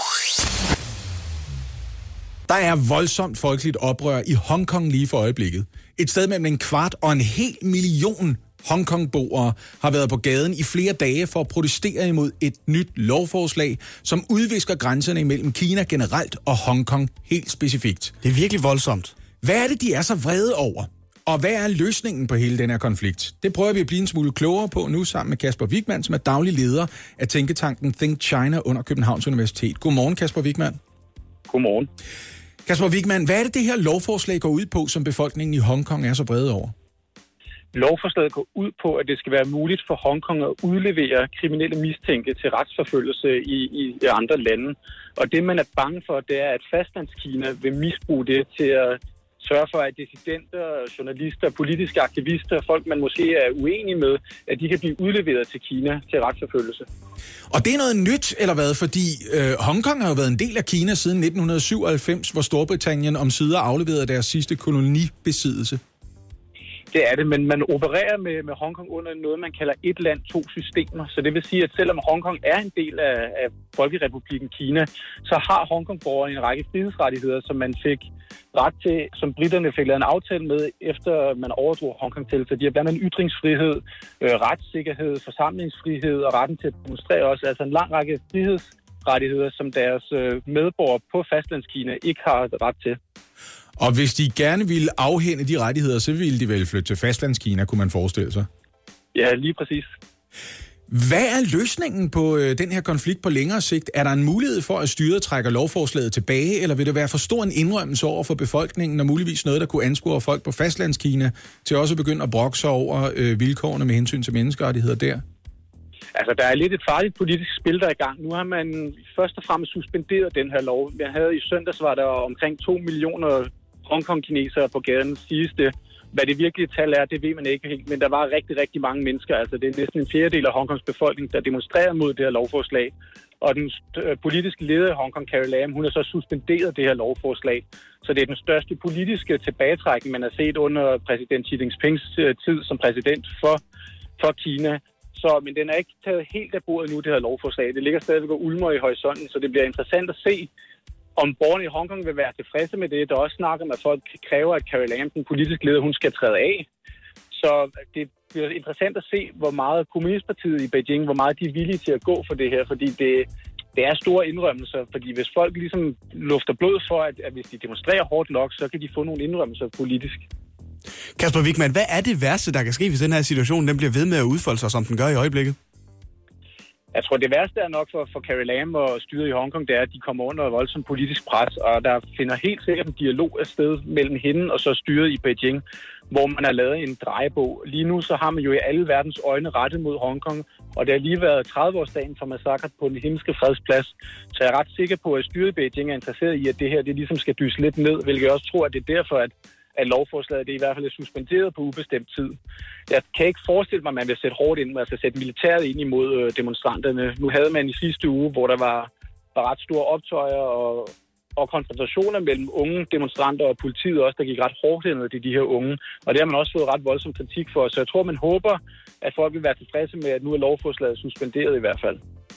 Der er voldsomt folkeligt oprør i Hongkong lige for øjeblikket. Et sted mellem en kvart og en hel million Hongkong-boere har været på gaden i flere dage for at protestere imod et nyt lovforslag, som udvisker grænserne imellem Kina generelt og Hongkong helt specifikt. Det er virkelig voldsomt. Hvad er det, de er så vrede over? Og hvad er løsningen på hele den her konflikt? Det prøver vi at blive en smule klogere på nu sammen med Kasper Wigman, som er daglig leder af tænketanken Think China under Københavns Universitet. Godmorgen, Kasper Wigman. Godmorgen. Kasper Wigman, hvad er det, det her lovforslag går ud på, som befolkningen i Hongkong er så vrede over? Lovforslaget går ud på, at det skal være muligt for Hongkong at udlevere kriminelle mistænkte til retsforfølgelse i, i andre lande. Og det, man er bange for, det er, at fastlandskina vil misbruge det til at sørge for, at dissidenter, journalister, politiske aktivister, folk man måske er uenige med, at de kan blive udleveret til Kina til retsforfølgelse. Og det er noget nyt, eller hvad? Fordi øh, Hongkong har jo været en del af Kina siden nitten syvoghalvfems, hvor Storbritannien omsider afleverede deres sidste kolonibesiddelse. Det er det, men man opererer med, med Hongkong under noget, man kalder et land, to systemer. Så det vil sige, at selvom Hongkong er en del af, af Folkerepublikken Kina, så har Hongkong-borgere en række frihedsrettigheder, som man fik ret til, som britterne fik lavet en aftale med, efter man overdrog Hongkong til. Så de har blandt andet ytringsfrihed, øh, retssikkerhed, forsamlingsfrihed og retten til at demonstrere også. Altså en lang række friheds rettigheder, som deres øh, medborgere på Fastlandskina ikke har ret til. Og hvis de gerne ville afhænde de rettigheder, så ville de vel flytte til Fastlandskina, kunne man forestille sig? Ja, lige præcis. Hvad er løsningen på øh, den her konflikt på længere sigt? Er der en mulighed for, at styret trækker lovforslaget tilbage, eller vil det være for stor en indrømmelse over for befolkningen, og muligvis noget, der kunne anspore folk på Fastlandskina til også at begynde at brokke sig over øh, vilkårene med hensyn til menneskerettigheder der? Altså, der er lidt et farligt politisk spil, der er i gang. Nu har man først og fremmest suspenderet den her lov. Jeg havde i søndags, var der omkring to millioner Hongkong-kinesere på gaden sidste. Hvad det virkelige tal er, det ved man ikke helt, men der var rigtig, rigtig mange mennesker. Altså, det er næsten en fjerdedel af Hongkongs befolkning, der demonstrerede mod det her lovforslag. Og den politiske leder i Hongkong, Carrie Lam, hun har så suspenderet det her lovforslag. Så det er den største politiske tilbagetrækning, man har set under præsident Xi Jinpings tid som præsident for, for Kina. Så, men den er ikke taget helt af bordet nu, det her lovforslag. Det ligger stadigvæk og ulmer i horisonten, så det bliver interessant at se, om borgerne i Hongkong vil være tilfredse med det. Der er også snak om, at folk kræver, at Carrie Lam, den politiske leder, hun skal træde af. Så det bliver interessant at se, hvor meget Kommunistpartiet i Beijing, hvor meget de er villige til at gå for det her, fordi det, det er store indrømmelser. Fordi hvis folk ligesom lufter blod for, at, at hvis de demonstrerer hårdt nok, så kan de få nogle indrømmelser politisk. Kasper Wigman, hvad er det værste, der kan ske, hvis den her situation den bliver ved med at udfolde sig, som den gør i øjeblikket? Jeg tror, det værste er nok for, for Carrie Lam og styret i Hongkong, det er, at de kommer under voldsomt politisk pres, og der finder helt sikkert en dialog afsted mellem hende og så styret i Beijing, hvor man har lavet en drejebog. Lige nu så har man jo i alle verdens øjne rettet mod Hongkong, og det har lige været tredive-årsdagen for massakret på den himmelske fredsplads. Så jeg er ret sikker på, at styret i Beijing er interesseret i, at det her det ligesom skal dyse lidt ned, hvilket jeg også tror, at det er derfor, at at lovforslaget det i hvert fald er suspenderet på ubestemt tid. Jeg kan ikke forestille mig, at man vil sætte hårdt ind, altså sætte militæret ind imod demonstranterne. Nu havde man i sidste uge, hvor der var, var ret store optøjer og, og konfrontationer mellem unge demonstranter og politiet også, der gik ret hårdt ind til de her unge. Og det har man også fået ret voldsom kritik for. Så jeg tror, man håber, at folk vil være tilfredse med, at nu er lovforslaget suspenderet i hvert fald.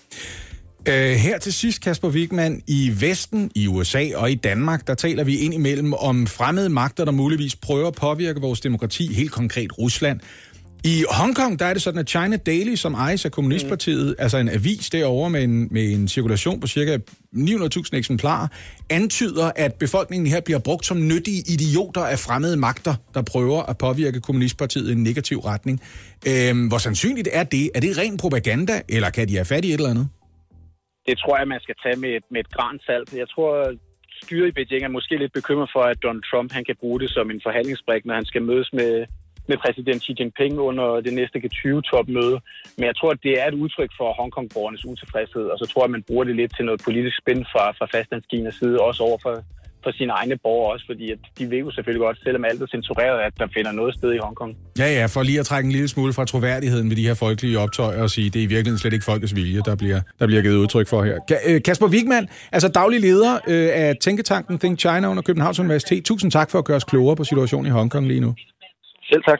Uh, her til sidst, Kasper Wigman, i Vesten, i U S A og i Danmark, der taler vi ind imellem om fremmede magter, der muligvis prøver at påvirke vores demokrati, helt konkret Rusland. I Hongkong, der er det sådan, at China Daily, som ejes af Kommunistpartiet, mm. altså en avis derovre med en, med en cirkulation på cirka ni hundrede tusind eksemplarer, antyder, at befolkningen her bliver brugt som nyttige idioter af fremmede magter, der prøver at påvirke Kommunistpartiet i en negativ retning. Uh, hvor sandsynligt er det? Er det ren propaganda, eller kan de have fat i et eller andet? Det tror jeg, man skal tage med et, med et gran salt. Jeg tror, styret i Beijing er måske lidt bekymret for, at Donald Trump han kan bruge det som en forhandlingsbrik, når han skal mødes med, med præsident Xi Jinping under det næste G tyve topmøde. Men jeg tror, at det er et udtryk for Hongkong-borgernes utilfredshed, og så tror jeg, at man bruger det lidt til noget politisk spænd fra, fra Fastlandskinas side, også over for, for sine egne borgere også, fordi at de ved jo selvfølgelig godt, selvom alt er censureret, at der finder noget sted i Hongkong. Ja, ja, for lige at trække en lille smule fra troværdigheden ved de her folkelige optøjer og sige, det er i virkeligheden slet ikke folkets vilje, der bliver, der bliver givet udtryk for her. Kasper Wigman, altså daglig leder øh, af tænketanken Think China under Københavns Universitet. Tusind tak for at gøre os klogere på situationen i Hongkong lige nu. Selv tak.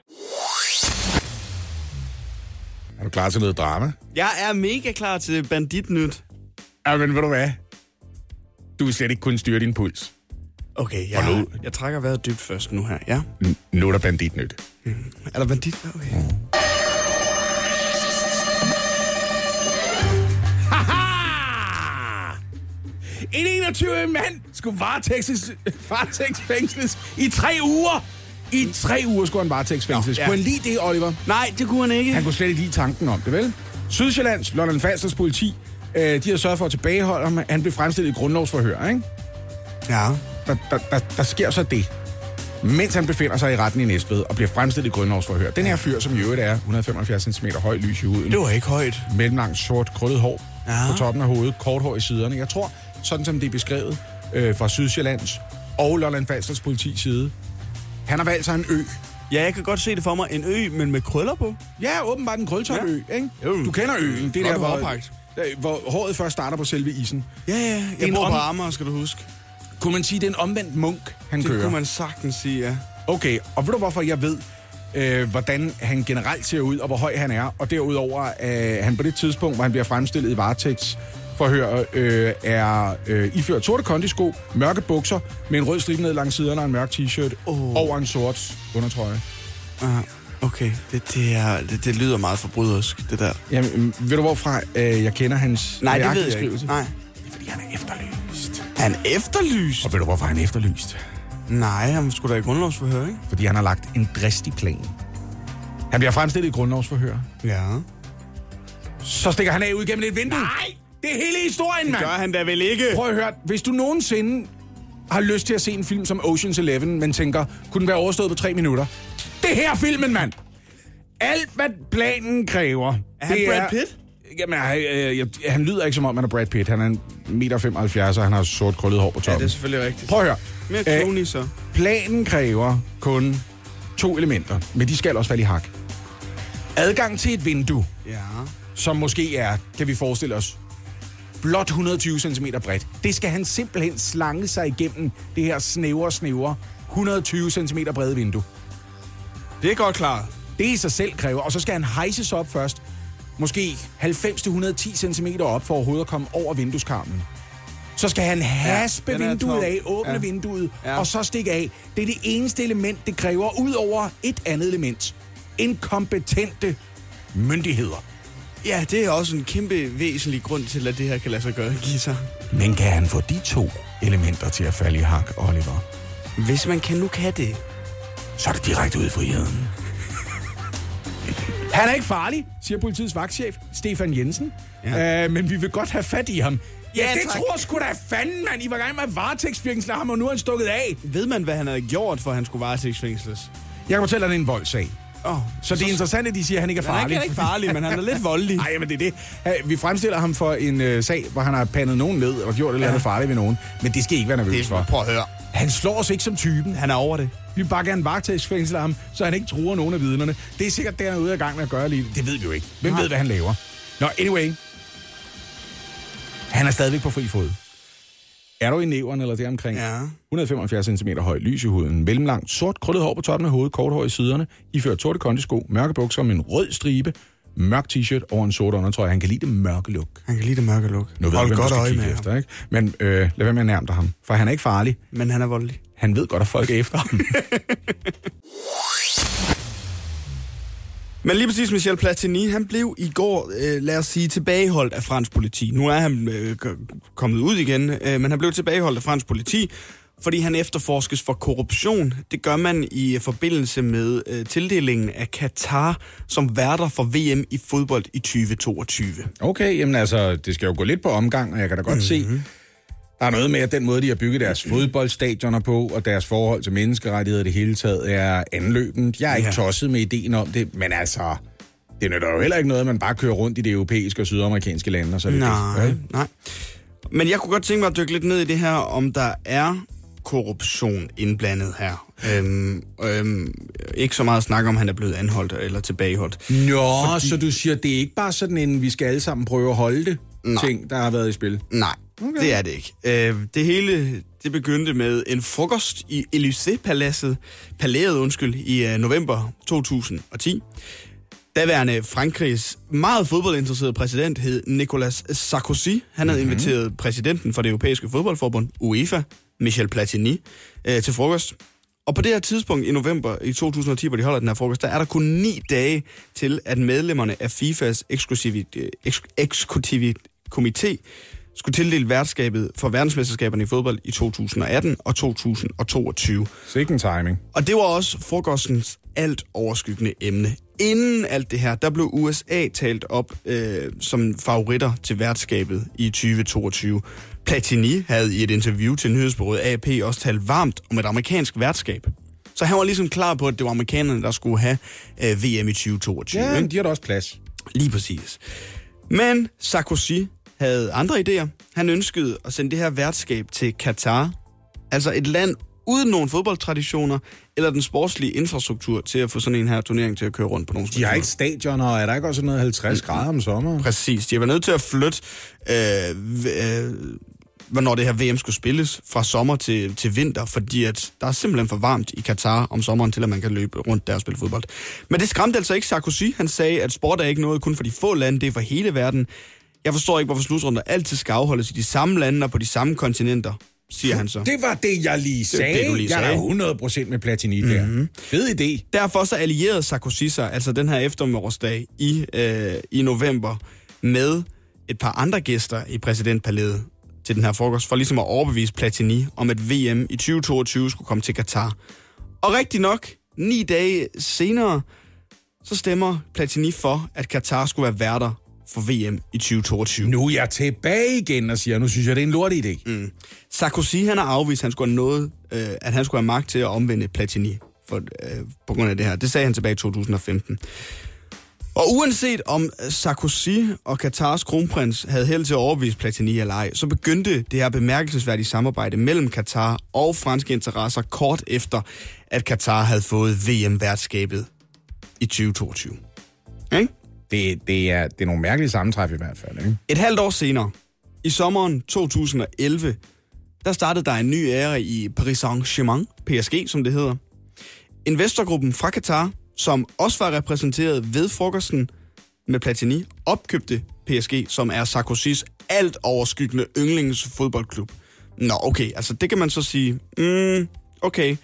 Er du klar til noget drama? Jeg er mega klar til banditnyt. Ja, men ved du hvad? Du vil slet ikke kunne styre din puls. Okay, jeg, nu, jeg trækker vejret dybt først nu her, ja? Nu er der banditnyt. Mm. Er der bandit? Okay. Mm. En enogtyve-årig mand skulle varetægtsfængsles i tre uger. I tre uger skulle han varetægtsfængsles. Ja. Kunne han lide det, Oliver? Nej, det kunne han ikke. Han kunne slet ikke lide tanken om det, vel? Sydsjællands, Lolland-Falsters politi, øh, de har sørget for at tilbageholde ham. Han blev fremstillet i grundlovsforhør, ikke? Ja. Der, der, der, der sker så det, mens han befinder sig i retten i Næstved og bliver fremstillet i grundlovsforhør. Den her fyr, som i øvrigt er et hundrede og femoghalvfjerds centimeter høj, lys i huden. Det var ikke højt. Mellemlangt, sort, krøllet hår ja. på toppen af hovedet, kort hår i siderne. Jeg tror, sådan som det er beskrevet øh, fra Sydsjællands og Lolland-Falsters politis side, han har valgt sig en ø. Ja, jeg kan godt se det for mig. En ø, men med krøller på. Ja, åbenbart en krøltopø, ja. Ikke? Du kender øen. Det er der, hvor, hvor håret først starter på selve isen. Ja, ja. Jeg bor om... på Amager, skal du huske. Kunne man sige, det er en omvendt munk, han det kører? Det kunne man sagtens sige, ja. Okay, og ved du, hvorfor jeg ved, øh, hvordan han generelt ser ud, og hvor høj han er? Og derudover, øh, han på det tidspunkt, hvor han bliver fremstillet i varetægtsforhør, øh, er øh, iført sorte kondisko, mørke bukser, med en rød stribe ned langs siderne og en mørk t-shirt, oh. over en sort undertrøje. Ah, okay, det, det, er, det, det lyder meget forbryderisk, det der. Jamen, ved du, hvorfra øh, jeg kender hans Nej, det ved jeg ikke. Nej. Fordi han er efterlyst. Han er efterlyst? Og ved du, hvorfor han er efterlyst? Nej, han skulle da i grundlovsforhør, ikke? Fordi han har lagt en dristig plan. Han bliver fremstillet i grundlovsforhør. Ja. Så stikker han af ud gennem et vindue. Nej! Det er hele historien, mand! Det gør han da vel ikke? Prøv at høre, hvis du nogensinde har lyst til at se en film som Ocean's Eleven, men tænker, kunne den være overstået på tre minutter? Det her er filmen, mand! Alt, hvad planen kræver... Er han det Brad er, Pitt? Jamen, han, øh, han lyder ikke som om, han er Brad Pitt. Han er en meter femoghalvfjerds, og han har sort krøllet hår på toppen. Ja, det er selvfølgelig rigtigt. Prøv at høre. Mere Clooney, så. Planen kræver kun to elementer, men de skal også falde i hak. Adgang til et vindue, ja. som måske er, kan vi forestille os, blot et hundrede og tyve centimeter bredt. Det skal han simpelthen slange sig igennem det her snævre, snævre, et hundrede og tyve centimeter brede vindue. Det er godt klart. Det i sig selv kræver, og så skal han hejses op først, måske halvfems til et hundrede og ti centimeter op, for overhovedet at komme over vindueskarmen. Så skal han haspe ja, vinduet af, åbne ja. vinduet, ja. og så stikke af. Det er det eneste element, det kræver, ud over et andet element. Inkompetente myndigheder. Ja, det er også en kæmpe væsentlig grund til, at det her kan lade sig gøre, Gisa. Men kan han få de to elementer til at falde i hak, Oliver? Hvis man kan nu kan det, så er det direkte ud i friheden. Han er ikke farlig, siger politiets vagtchef, Stefan Jensen. Ja. Øh, men vi vil godt have fat i ham. Ja, ja det tak. Tror sgu da fanden, mand. I var gang med at varetægtsfængsle ham, og nu er han stukket af. Ved man, hvad han havde gjort, for at han skulle varetægtsfængsles? Jeg kan fortælle, at det er en voldsag. Oh, så det er interessant, at de siger, at han ikke er farlig. Han er ikke farlig, men han er lidt voldelig. Nej, men det er det. Vi fremstiller ham for en uh, sag, hvor han har pandet nogen ned og gjort et eller andet farligt ved nogen. Men det skal ikke være nervøs for. Prøv at høre. Han slår os ikke som typen. Han er over det. Vi vil bare gerne varetægtsfængsle ham, så han ikke truer nogen af vidnerne. Det er sikkert, der er ude af gang med at gøre lige. Det ved vi jo ikke. Hvem Nej. ved, hvad han laver? Nå, anyway. Han er stadigvæk på fri fod. Er du i næveren eller deromkring? Ja. et hundrede og femoghalvfjerds centimeter høj, lys i huden, mellemlangt, sort krøllet hår på toppen af hovedet, kort hår i siderne, iført sorte kondisko, mørke bukser med en rød stribe, mørk t-shirt og en sort undertrøje. Han kan lide det mørke look. Han kan lide det mørke look. Nu ved jeg, godt øje med efter, ikke? Men øh, lad være med at nærme dig ham, for han er ikke farlig. Men han er voldelig. Han ved godt, at folk er efter ham. Men lige præcis Michel Platini, han blev i går, øh, lad os sige, tilbageholdt af fransk politi. Nu er han øh, kommet ud igen, øh, men han blev tilbageholdt af fransk politi, fordi han efterforskes for korruption. Det gør man i forbindelse med øh, tildelingen af Katar som værter for V M i fodbold i tyve toogtyve. Okay, jamen altså, det skal jo gå lidt på omgang, og jeg kan da godt mm-hmm. se, der er noget med, at den måde, de har bygget deres fodboldstadioner på, og deres forhold til menneskerettigheder det hele taget, er anløbent. Jeg er ikke ja. tosset med ideen om det, men altså, det nytter jo heller ikke noget, at man bare kører rundt i det europæiske og sydamerikanske lande, og så er det nej, det. Nej, men jeg kunne godt tænke mig at dykke lidt ned i det her, om der er korruption indblandet her. Øhm, øhm, ikke så meget snak om, han er blevet anholdt eller tilbageholdt. Nå, fordi... så du siger, det er ikke bare sådan en, vi skal alle sammen prøve at holde det, nej. ting, der har været i spil? Nej. Okay. Det er det ikke. Øh, det hele det begyndte med en frokost i Élysée-paladset, palæet, undskyld, i uh, november to tusind og ti. Daværende Frankrigs meget fodboldinteresserede præsident hed Nicolas Sarkozy. Han havde mm-hmm. inviteret præsidenten for det europæiske fodboldforbund, UEFA, Michel Platini, øh, til frokost. Og på det her tidspunkt i november i to tusind og ti, hvor de holder den her frokost, der er der kun ni dage til, at medlemmerne af FIFAs eksekutive komité skulle tildele værtskabet for verdensmesterskaberne i fodbold i to tusind og atten og to tusind og toogtyve. Sikken timing. Og det var også frokostens alt overskyggende emne. Inden alt det her, der blev U S A talt op øh, som favoritter til værtskabet i tyve toogtyve. Platini havde i et interview til nyhedsbureauet A P også talt varmt om et amerikansk værtskab. Så han var ligesom klar på, at det var amerikanerne, der skulle have øh, V M i tyve toogtyve. Ja, men de har da også plads. Lige præcis. Men Sarkozy havde andre idéer. Han ønskede at sende det her værtskab til Katar, altså et land uden nogen fodboldtraditioner eller den sportslige infrastruktur til at få sådan en her turnering til at køre rundt på nogle. De har ikke stadioner, og er der ikke også noget halvtreds grader om sommeren? Præcis. De har været nødt til at flytte, øh, øh, hvornår det her V M skulle spilles, fra sommer til, til vinter, fordi at der er simpelthen for varmt i Katar om sommeren, til at man kan løbe rundt der og spille fodbold. Men det skræmte altså ikke Sarkozy. Han sagde, at sport er ikke noget kun for de få lande, det er for hele verden. Jeg forstår ikke, hvorfor slutrunder altid skal afholdes i de samme lande og på de samme kontinenter, siger han så. Det var det, jeg lige sagde. Det, det, du lige jeg sagde. Er hundrede procent med Platini der. Mm-hmm. Fed idé. Derfor så allierede Sarkozy sig, altså den her eftermiddagsdag i, øh, i november, med et par andre gæster i præsidentpalæet til den her frokost, for ligesom at overbevise Platini om, at V M i tyve toogtyve skulle komme til Katar. Og rigtig nok, ni dage senere, så stemmer Platini for, at Katar skulle være værter for V M i tyve toogtyve. Nu er jeg tilbage igen og siger, nu synes jeg, det er en lortig idé. Mm. Sarkozy, han har afvist, at han skulle have noget, øh, at han skulle have magt til at omvende Platini for, øh, på grund af det her. Det sagde han tilbage i to tusind og femten. Og uanset om Sarkozy og Katars kronprins havde held til at overbevise Platini eller ej, så begyndte det her bemærkelsesværdige samarbejde mellem Katar og franske interesser kort efter, at Katar havde fået V M-værtskabet i tyve toogtyve. Ikke? Det, det, er, det er nogle mærkelige sammentræf i hvert fald, ikke? Et halvt år senere, i sommeren to tusind og elleve, der startede der en ny æra i Paris Saint-Germain, P S G som det hedder. Investorgruppen fra Katar, som også var repræsenteret ved frokosten med Platini, opkøbte P S G, som er Sarkozys alt overskyggende yndlingsfodboldklub. Nå, okay, altså det kan man så sige, mm, okay.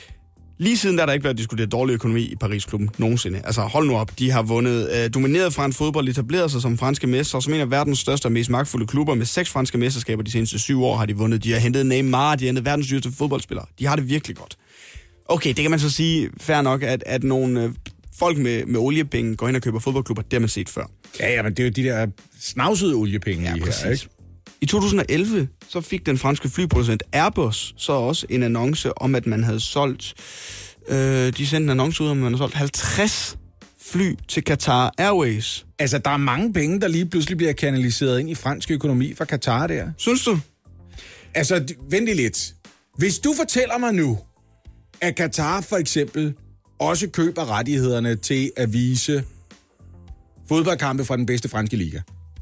Lige siden der er der ikke været diskuteret dårlig økonomi i Paris-klubben nogensinde. Altså hold nu op, de har vundet, øh, domineret fransk fodbold, etableret sig som franske mestre, som en af verdens største og mest magtfulde klubber med seks franske mesterskaber de seneste syv år har de vundet. De har hentet Neymar, de har hentet verdens dyreste fodboldspillere. De har det virkelig godt. Okay, det kan man så sige, fair nok, at, at nogle øh, folk med, med oliepenge går ind og køber fodboldklubber, det har man set før. Ja, ja, men det er jo de der snavsede oliepenge ja, lige her, ikke? I to tusind og elleve så fik den franske flyproducent Airbus så også en annonce om, at man havde solgt, øh, de sendte en annonce ud om, at man havde solgt halvtreds fly til Qatar Airways. Altså, der er mange penge, der lige pludselig bliver kanaliseret ind i fransk økonomi fra Qatar der. Synes du? Altså, vent lidt. Hvis du fortæller mig nu, at Qatar for eksempel også køber rettighederne til at vise fodboldkampe fra den bedste franske liga.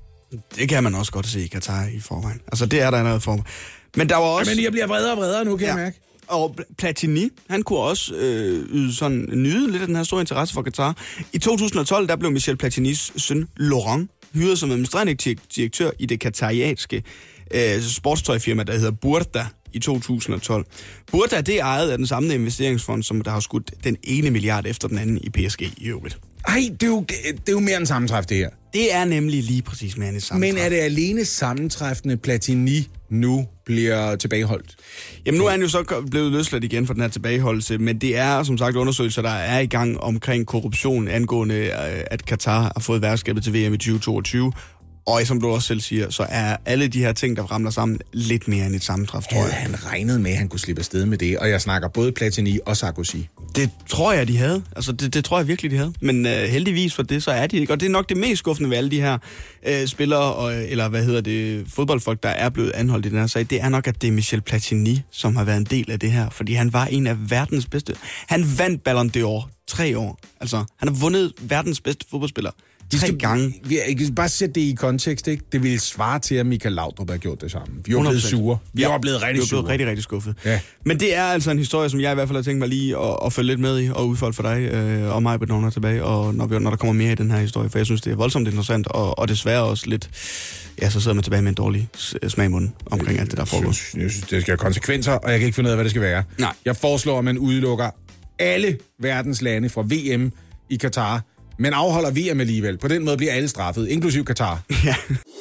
Det kan man også godt se i Qatar i forvejen. Altså, det er der noget for. Men der var også... Jamen, jeg bliver vredere og vredere nu, kan ja. jeg mærke. Og Platini, han kunne også øh, yde sådan, nyde lidt af den her store interesse for Qatar. I to tusind og tolv, der blev Michel Platinis søn Laurent hyret som administrerende direktør i det qatarianske øh, sportstøjfirma, der hedder Burda i to tusind og tolv. Burda, det er ejet af den samme investeringsfond, som der har skudt den ene milliard efter den anden i P S G i øvrigt. Ej, det er jo, det er jo mere en sammentræf, det her. Det er nemlig lige præcis mere en sammentræf. Men er det alene sammentræffende, Platini nu bliver tilbageholdt? Jamen nu er han jo så blevet løsladt igen for den her tilbageholdelse, men det er som sagt undersøgelser, der er i gang omkring korruption angående, at Qatar har fået værtskabet til V M i tyve toogtyve. Og som du også selv siger, så er alle de her ting, der ramler sammen, lidt mere end et sammentræf, tror jeg. Havde han regnet med, at han kunne slippe afsted med det? Og jeg snakker både Platini og Sarkozy. Det tror jeg, de havde. Altså, det, det tror jeg virkelig, de havde. Men uh, heldigvis for det, så er de ikke. Og det er nok det mest skuffende ved alle de her uh, spillere, og, eller hvad hedder det, fodboldfolk, der er blevet anholdt i den her sag. Det er nok, at det er Michel Platini, som har været en del af det her. Fordi han var en af verdens bedste. Han vandt Ballon d'Or tre år. Altså, han har vundet verdens bedste fodboldspiller. Tre skal, gange. Vi, jeg kan bare sætte det i kontekst, ikke? Det ville svare til, at Michael Laudrup har gjort det samme. Vi er blevet sure. Vi ja, er blevet rigtig sure. Vi er blevet rigtig, rigtig skuffet. Ja. Men det er altså en historie, som jeg i hvert fald har tænkt mig lige at, at følge lidt med i og udfolde for dig øh, og mig på nogle tilbage, og når, vi, når der kommer mere i den her historie, for jeg synes, det er voldsomt interessant, og, og desværre også lidt, ja, så sidder man tilbage med en dårlig smag i munden omkring alt det, der foregår. Jeg synes, jeg synes, det skal have konsekvenser, og jeg kan ikke finde ud af, hvad det skal være. Nej. Jeg foreslår, at man udelukker alle verdens lande fra V M i Qatar, men afholder V M alligevel. På den måde bliver alle straffet, inklusiv Qatar. Ja.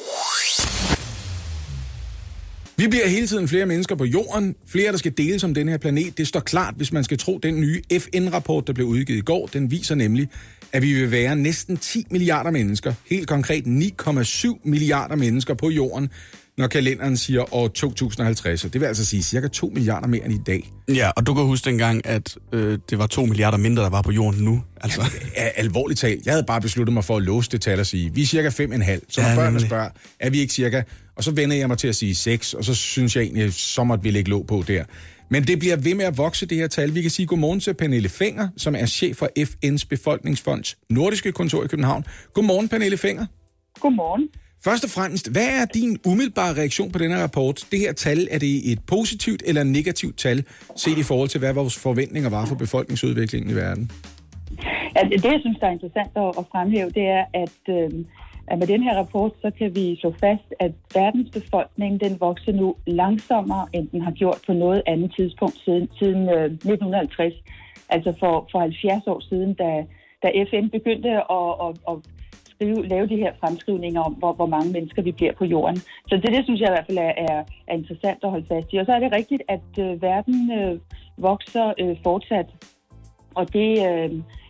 Vi bliver hele tiden flere mennesker på jorden. Flere, der skal deles om den her planet. Det står klart, hvis man skal tro den nye F N-rapport, der blev udgivet i går. Den viser nemlig, at vi vil være næsten ti milliarder mennesker. Helt konkret ni komma syv milliarder mennesker på jorden, når kalenderen siger år to tusind og halvtreds. Det vil altså sige cirka to milliarder mere end i dag. Ja, og du kan huske dengang, at øh, det var to milliarder mindre, der var på jorden nu. Altså. Ja, alvorligt talt. Jeg havde bare besluttet mig for at låse det tal og sige, vi er cirka fem komma fem. Så når ja, børnene spørger, er vi ikke cirka? Og så vender jeg mig til at sige seks, og så synes jeg egentlig, så måtte vi lægge låg på der. Men det bliver ved med at vokse, det her tal. Vi kan sige godmorgen til Pernille Fenger, som er chef for F N's Befolkningsfonds nordiske kontor i København. Godmorgen, Pernille Fenger. Godmorgen. Først og fremmest, hvad er din umiddelbare reaktion på denne rapport? Det her tal, er det et positivt eller negativt tal, set i forhold til, hvad vores forventninger var for befolkningsudviklingen i verden? Ja, det, jeg synes, der er interessant at fremhæve, det er, at, øh, at med den her rapport, så kan vi slå fast, at verdens befolkning, den vokser nu langsommere, end den har gjort på noget andet tidspunkt siden, siden øh, nitten halvtreds. Altså for, for halvfjerds år siden, da, da F N begyndte at, at, at skrive, lave de her fremskrivninger om, hvor, hvor mange mennesker vi bliver på jorden. Så det, det synes jeg i hvert fald er, er, er interessant at holde fast i. Og så er det rigtigt, at øh, verden øh, vokser øh, fortsat, og det, øh,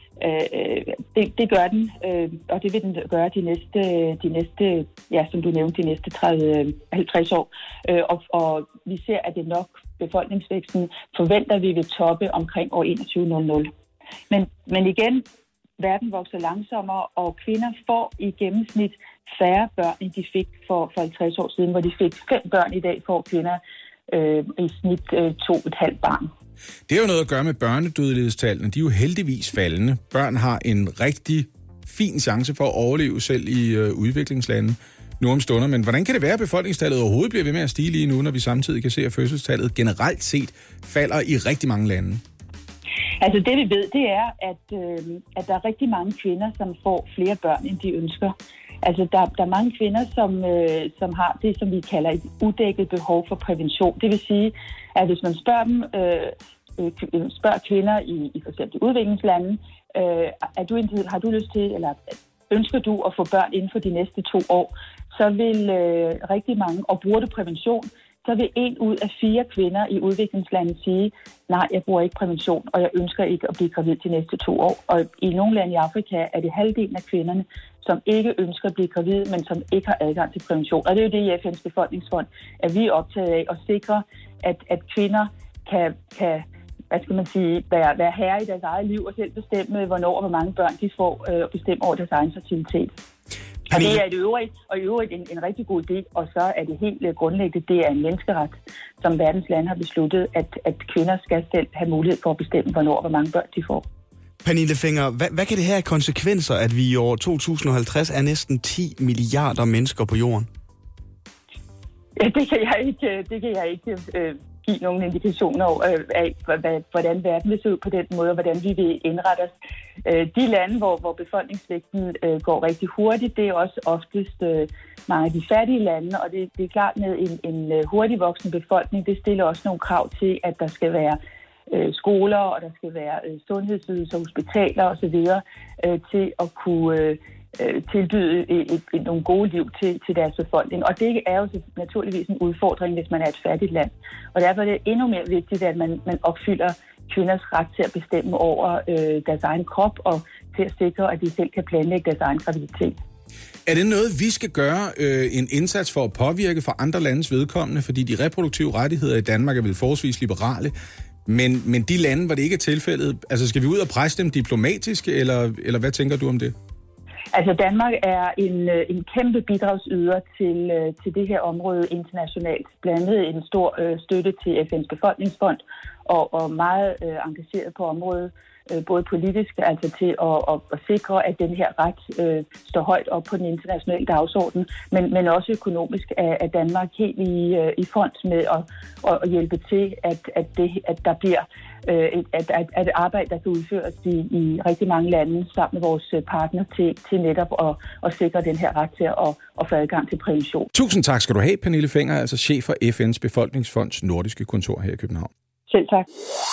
øh, det, det gør den, øh, og det vil den gøre de næste, de næste ja, som du nævnte, de næste tredive til halvtreds år. Øh, og, og vi ser, at det nok befolkningsvæksten forventer, vi vil toppe omkring år enogtyve hundrede. Men, men igen, verden vokser langsommere, og kvinder får i gennemsnit færre børn, end de fik for, for halvtreds år siden, hvor de fik fem børn. I dag får kvinder øh, i snit øh, to og et halvt barn. Det er jo noget at gøre med børnedødelighedstallene. De er jo heldigvis faldende. Børn har en rigtig fin chance for at overleve selv i øh, udviklingslande nu om stunder. Men hvordan kan det være, at befolkningstallet overhovedet bliver ved med at stige lige nu, når vi samtidig kan se, at fødselstallet generelt set falder i rigtig mange lande? Altså det vi ved, det er, at, øh, at der er rigtig mange kvinder, som får flere børn, end de ønsker. Altså der, der er mange kvinder, som, øh, som har det, som vi kalder et udækket behov for prævention. Det vil sige, at hvis man spørger dem, øh, øh, spørger kvinder i, i for eksempel udviklingslande, øh, er du, har du lyst til, eller ønsker du at få børn inden for de næste to år, så vil øh, rigtig mange, og bruger du prævention, så vil en ud af fire kvinder i udviklingslandet sige, nej, jeg bruger ikke prævention, og jeg ønsker ikke at blive gravid de næste to år. Og i nogle lande i Afrika er det halvdelen af kvinderne, som ikke ønsker at blive gravid, men som ikke har adgang til prævention. Og det er jo det i F N's befolkningsfond, at vi er optaget af at sikre, at, at kvinder kan, kan hvad skal man sige, være, være herre i deres eget liv og selv bestemme, hvornår og hvor mange børn de får, og bestemme over deres egen fertilitet. Og det er et øvrigt, og i øvrigt en, en rigtig god idé, og så er det helt grundlæggende, det er en menneskeret, som verdens lande har besluttet, at, at kvinder skal selv have mulighed for at bestemme, hvornår og hvor mange børn de får. Pernille Fenger, hvad, hvad kan det have af konsekvenser, at vi i år to tusind og halvtreds er næsten ti milliarder mennesker på jorden? Ja, det kan jeg ikke, det kan jeg ikke øh, give nogle indikationer af, hvordan verden vil se ud på den måde, og hvordan vi vil indrette os. De lande, hvor, hvor befolkningsvæksten går rigtig hurtigt, det er også oftest mange af de fattige lande, og det, det er klart med en, en hurtig voksende befolkning, det stiller også nogle krav til, at der skal være skoler, og der skal være sundhedsydelser, hospitaler osv. til at kunne tilbyde et, et, et, nogle gode liv til, til deres befolkning. Og det er jo naturligvis en udfordring, hvis man er et fattigt land. Og derfor er det endnu mere vigtigt, at man, man opfylder kvinders ret til at bestemme over øh, deres egen krop, og til at sikre, at de selv kan planlægge deres egen graviditet. Er det noget, vi skal gøre øh, en indsats for at påvirke for andre landes vedkommende? Fordi de reproduktive rettigheder i Danmark er vel forholdsvis liberale, men, men de lande, hvor det ikke er tilfældet, altså skal vi ud og presse dem diplomatisk, eller, eller hvad tænker du om det? Altså Danmark er en, en kæmpe bidragsyder til, til det her område internationalt. Blandt andet en stor øh, støtte til F N's befolkningsfond, og, og meget øh, engageret på området, øh, både politisk, altså til at, at, at sikre, at den her ret øh, står højt op på den internationale dagsorden, men, men også økonomisk er, er Danmark helt i, øh, i front med at, at hjælpe til, at, at, det, at der bliver At, at, at arbejde, der kan udføres i, i rigtig mange lande sammen med vores partner til, til netop at, at sikre den her ret til at, at få adgang til prævention. Tusind tak skal du have, Pernille Fenger, altså chef for F N's Befolkningsfonds nordiske kontor her i København. Selv tak.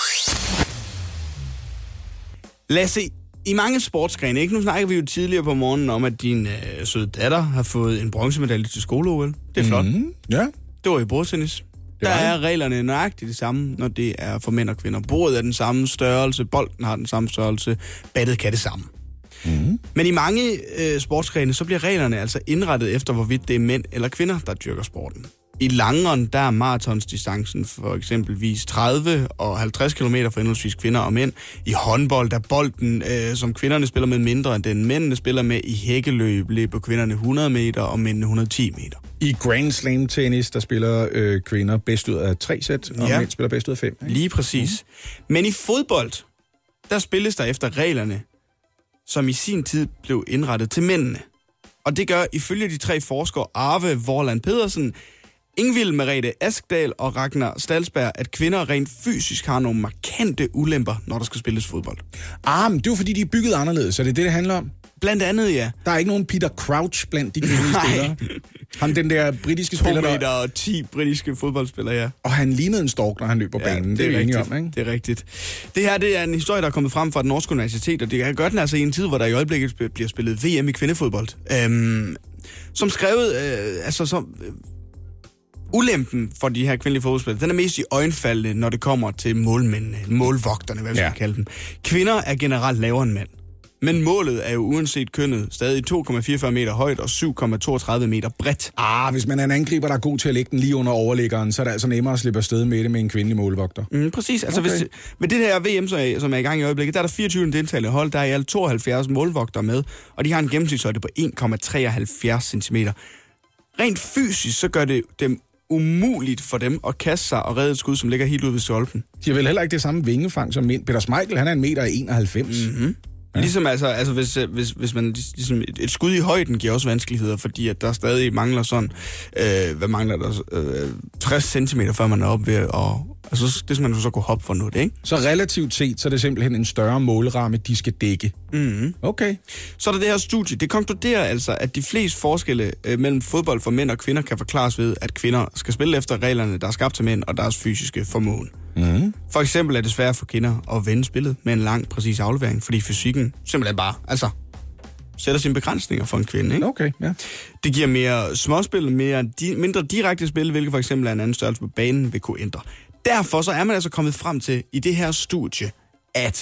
Lasse, i mange sportsgrene, ikke? Nu snakker vi jo tidligere på morgenen om, at din øh, søde datter har fået en bronzemedalje til skole-O L. Det er flot. Mm-hmm. Ja. Det var i bordtennis. Der er reglerne nøjagtigt det samme, når det er for mænd og kvinder. Bordet er den samme størrelse, bolden har den samme størrelse, battet kan det samme. Mm. Men i mange øh, sportsgrene, så bliver reglerne altså indrettet efter, hvorvidt det er mænd eller kvinder, der dyrker sporten. I langeren, der er maratonsdistancen for eksempelvis tredive og halvtreds kilometer for henholdsvis kvinder og mænd. I håndbold, der bolden, øh, som kvinderne spiller med mindre end den mændene spiller med. I hækkeløb løber kvinderne hundrede meter og mændene et hundrede og ti meter. I Grand Slam tennis, der spiller øh, kvinder bedst ud af tre sæt, og ja. Mænd spiller bedst ud af fem. Ikke? Lige præcis. Mm. Men i fodbold, der spilles der efter reglerne, som i sin tid blev indrettet til mændene. Og det gør ifølge de tre forskere Arve Vorland Pedersen, Ingvild Merete Askdal og Ragnar Stalsberg, at kvinder rent fysisk har nogle markante ulemper, når der skal spilles fodbold. Ah, men det er jo fordi, de er bygget anderledes, så det er det, det handler om. Blandt andet, ja. Der er ikke nogen Peter Crouch blandt de kvindelige spillere. Han den der britiske spiller, to meter og ti britiske fodboldspillere, ja. Og han lignede en stork, når han løb på ja, banen. Det er, det er rigtigt. Om, ikke? Det er rigtigt. Det her det er en historie, der er kommet frem fra det norske universitet, og det gør den altså i en tid, hvor der i øjeblikket bliver spillet V M i kvindefodbold. Øhm, som skrevet, øh, altså som... Øh, ulempen for de her kvindelige fodboldspillere, den er mest i øjenfaldene, når det kommer til målmændene, målvogterne, hvad vi ja. skal kalde dem. Kvinder er generelt lavere end mænd. Men målet er jo uanset kønnet stadig to komma fireogfyrre meter højt og syv komma toogtredive meter bredt. Ah, hvis man er en angriber, der er god til at lægge den lige under overliggeren, så er det altså nemmere at slippe afsted med det med en kvindelig målvogter. Mm, præcis. Altså, okay. hvis, med det her V M, som er i gang i øjeblikket, der er der fireogtyve deltagende hold, der er i alt tooghalvfjerds målvogter med, og de har en gennemsnitshøjde på en komma treoghalvfjerds centimeter. Rent fysisk, så gør det dem umuligt for dem at kaste sig og redde et skud, som ligger helt ude ved stolpen. De har vel heller ikke det samme vingefang som mænd. Peter Schmeichel, han er en meter enoghalvfems. Mm-hmm. Ja. Ligesom altså, altså hvis, hvis, hvis man ligesom et, et skud i højden giver også vanskeligheder, fordi at der stadig mangler sådan, øh, hvad mangler der, øh, tres centimeter, før man er oppe ved, og altså, det skal man så kunne hoppe for noget, ikke? Så relativt set, så er det simpelthen en større målramme, de skal dække. Mm-hmm. Okay. Så er der det her studie. Det konkluderer altså, at de fleste forskelle øh, mellem fodbold for mænd og kvinder kan forklares ved, at kvinder skal spille efter reglerne, der er skabt til mænd og deres fysiske formåen. Mm. For eksempel er det svært for kvinder at vende spillet med en lang, præcis aflevering, fordi fysikken simpelthen bare, altså, sætter sine begrænsninger for en kvinde, ikke? Okay, ja. Det giver mere småspil, mere di- mindre direkte spil, hvilket for eksempel er en anden størrelse på banen vil kunne ændre. Derfor så er man altså kommet frem til i det her studie, at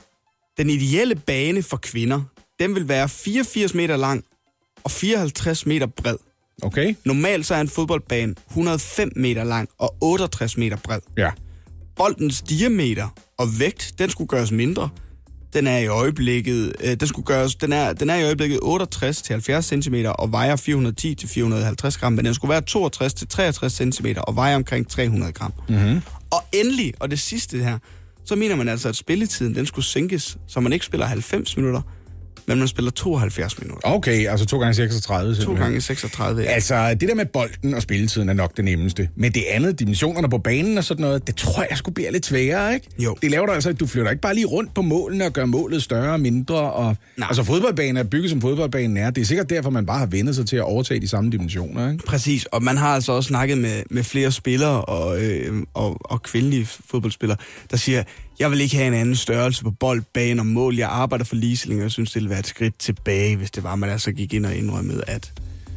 den ideelle bane for kvinder, den vil være fireogfirs meter lang og fireoghalvtreds meter bred. Okay. Normalt så er en fodboldbane et hundrede og fem meter lang og otteogtres meter bred. Ja. Boldens diameter og vægt, den skulle gøres mindre. Den er i øjeblikket, øh, den skulle gøres, den er, den er i øjeblikket otteogtres til halvfjerds centimeter og vejer fire hundrede og ti til fire hundrede og halvtreds gram, men den skulle være toogtres til treogtres centimeter og vejer omkring tre hundrede gram. Mm-hmm. Og endelig, og det sidste her, så mener man altså, at spilletiden den skulle sænkes, så man ikke spiller halvfems minutter, men man spiller tooghalvfjerds minutter. Okay, altså to gange seksogtredive. To gange seksogtredive, ja. Altså, det der med bolden og spilletiden er nok det nemmeste. Men det andet, dimensionerne på banen og sådan noget, det tror jeg skulle blive lidt sværere, ikke? Jo. Det laver du altså, du flytter ikke bare lige rundt på målene og gør målet større og mindre. Og... Altså, fodboldbanen er bygget som fodboldbanen er. Det er sikkert derfor, man bare har vendt sig til at overtage de samme dimensioner, ikke? Præcis, og man har altså også snakket med, med flere spillere og, øh, og, og kvindelige fodboldspillere, der siger, jeg vil ikke have en anden størrelse på bold, bane og mål. Jeg arbejder for ligestilling, og jeg synes, det ville være et skridt tilbage, hvis det var, man altså gik ind og indrømmede, at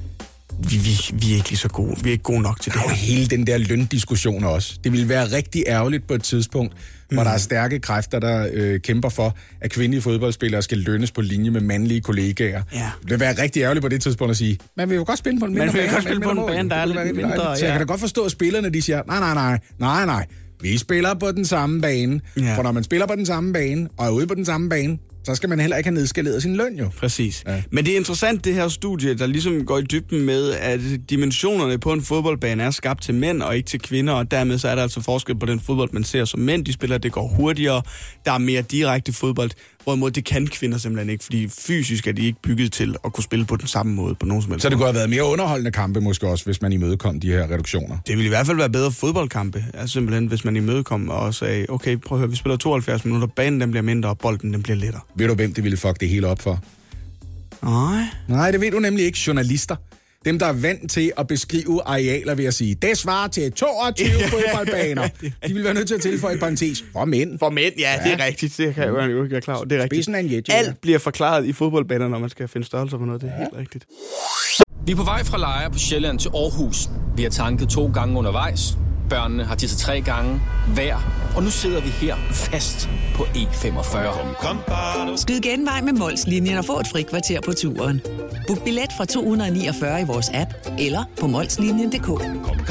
vi, vi, vi er ikke lige så gode. Vi er ikke gode nok til det her. Og hele den der løndiskussion også. Det ville være rigtig ærgerligt på et tidspunkt, hvor mm. der er stærke kræfter, der øh, kæmper for, at kvindelige fodboldspillere skal lønnes på linje med mandlige kollegaer. Ja. Det vil være rigtig ærgerligt på det tidspunkt at sige, man vil jo godt spille på en mindre bane. Man vil godt spille på en bane, der er lidt mindre. Ja. Så jeg kan da godt forstå, at spillerne de siger, nej, nej, nej, nej, nej. Vi spiller på den samme bane. Ja. For når man spiller på den samme bane, og er ude på den samme bane, så skal man heller ikke have nedskaleret sin løn, jo. Præcis. Ja. Men det er interessant, det her studie, der ligesom går i dybden med, at dimensionerne på en fodboldbane er skabt til mænd og ikke til kvinder, og dermed så er der altså forskel på den fodbold, man ser som mænd. De spiller, det går hurtigere, der er mere direkte fodbold, hvorimod det kan kvinder simpelthen ikke, fordi fysisk er de ikke bygget til at kunne spille på den samme måde på nogen som helst. Så det kunne have været mere underholdende kampe måske også, hvis man imødekom de her reduktioner? Det ville i hvert fald være bedre fodboldkampe, altså simpelthen, hvis man imødekom og sagde, okay, prøv at høre, vi spiller tooghalvfjerds minutter, banen den bliver mindre, og bolden den bliver lettere. Ved du, hvem det ville fuck det hele op for? Nej. Nej, det ved du nemlig ikke. Journalister. Dem, der er vant til at beskrive arealer ved at sige, det svarer til toogtyve fodboldbaner. De vil være nødt til at tilføje parentes. For mænd. For mænd, ja, ja. Det er rigtigt. Det kan jeg jo ikke være klar over. Det er rigtigt. Spidsen er en jet, alt bliver forklaret i fodboldbaner, når man skal finde størrelser på noget. Det er ja. helt rigtigt. Vi er på vej fra Lejre på Sjælland til Aarhus. Vi har tanket to gange undervejs. Børnene har tisset tre gange hver. Og nu sidder vi her fast på E femogfyrre. Skyd genvej med Mols-linjen og få et frikvarter på turen. Book billet fra to hundrede niogfyrre i vores app eller på molslinjen punktum d k.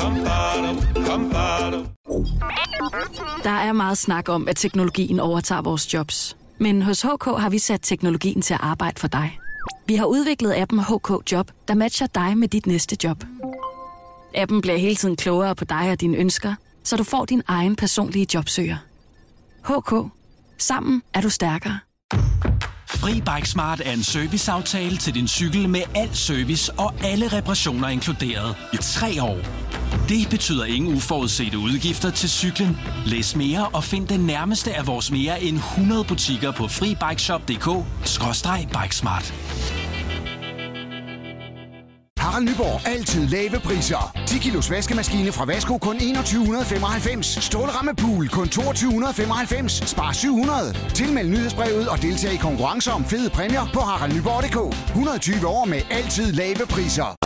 Der er meget snak om, at teknologien overtager vores jobs. Men hos H K har vi sat teknologien til at arbejde for dig. Vi har udviklet appen H K Job, der matcher dig med dit næste job. Appen bliver hele tiden klogere på dig og dine ønsker, så du får din egen personlige jobsøger. H K. Sammen er du stærkere. Fri Bike Smart er en serviceaftale til din cykel med al service og alle reparationer inkluderet i tre år. Det betyder ingen uforudsete udgifter til cyklen. Læs mere og find den nærmeste af vores mere end hundrede butikker på FriBikeShop punktum d k skråstreg bikesmart. Harald Nyborg. Altid lave priser. ti kilos vaskemaskine fra Vasko kun enogtyve femoghalvfems. Stålrammepool kun toogtyve femoghalvfems. Spar syv hundrede. Tilmeld nyhedsbrevet og deltag i konkurrencer om fede præmier på harald nyborg punktum d k. et hundrede og tyve år med altid lave priser.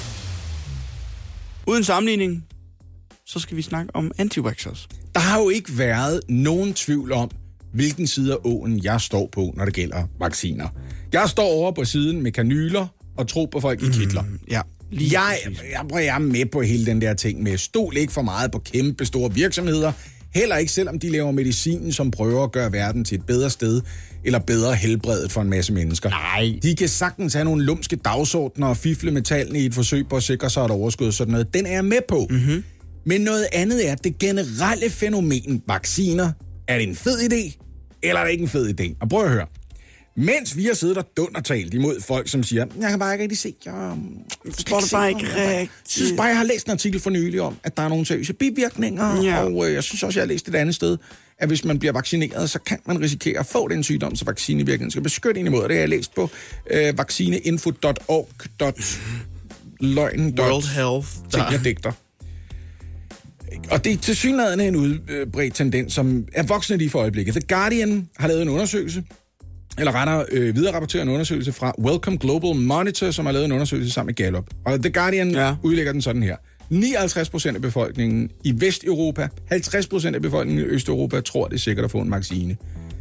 Uden sammenligning, så skal vi snakke om anti-vaxxers. Der har jo ikke været nogen tvivl om, hvilken side af åen jeg står på, når det gælder vacciner. Jeg står over på siden med kanyler og tro på folk i kitler. Mm, ja, jeg, jeg, jeg er med på hele den der ting med stol ikke for meget på kæmpe store virksomheder. Heller ikke selvom de laver medicin, som prøver at gøre verden til et bedre sted, eller bedre helbredet for en masse mennesker. Nej. De kan sagtens have nogle lumske dagsordner og fifle med tallene i et forsøg på at sikre sig et overskud sådan noget. Den er jeg med på. Mm-hmm. Men noget andet er det generelle fænomen vacciner. Er det en fed idé, eller er det ikke en fed idé? Og prøv at høre. Mens vi har siddet og dundertalt imod folk, som siger, jeg kan bare ikke rigtig se, jeg forstår det bare ikke rigtigt. Jeg synes bare, jeg har læst en artikel for nylig om, at der er nogle seriøse bivirkninger, ja. Og øh, jeg synes også, jeg har læst et andet sted, at hvis man bliver vaccineret, så kan man risikere at få den sygdom, så vaccinevirkningen skal beskytte en imod. Det har jeg læst på øh, vaccineinfo punktum org punktum løgn. World Health. Ting, jeg digter. Og det er tilsyneladende en udbredt tendens, som er voksende lige for øjeblikket. The Guardian har lavet en undersøgelse, eller rettere øh, videre rapporterer en undersøgelse fra Wellcome Global Monitor, som har lavet en undersøgelse sammen med Gallup. Og The Guardian ja. udlægger den sådan her. nioghalvtreds procent af befolkningen i Vesteuropa, halvtreds procent af befolkningen i Østeuropa tror, det er sikkert at få en vaccine.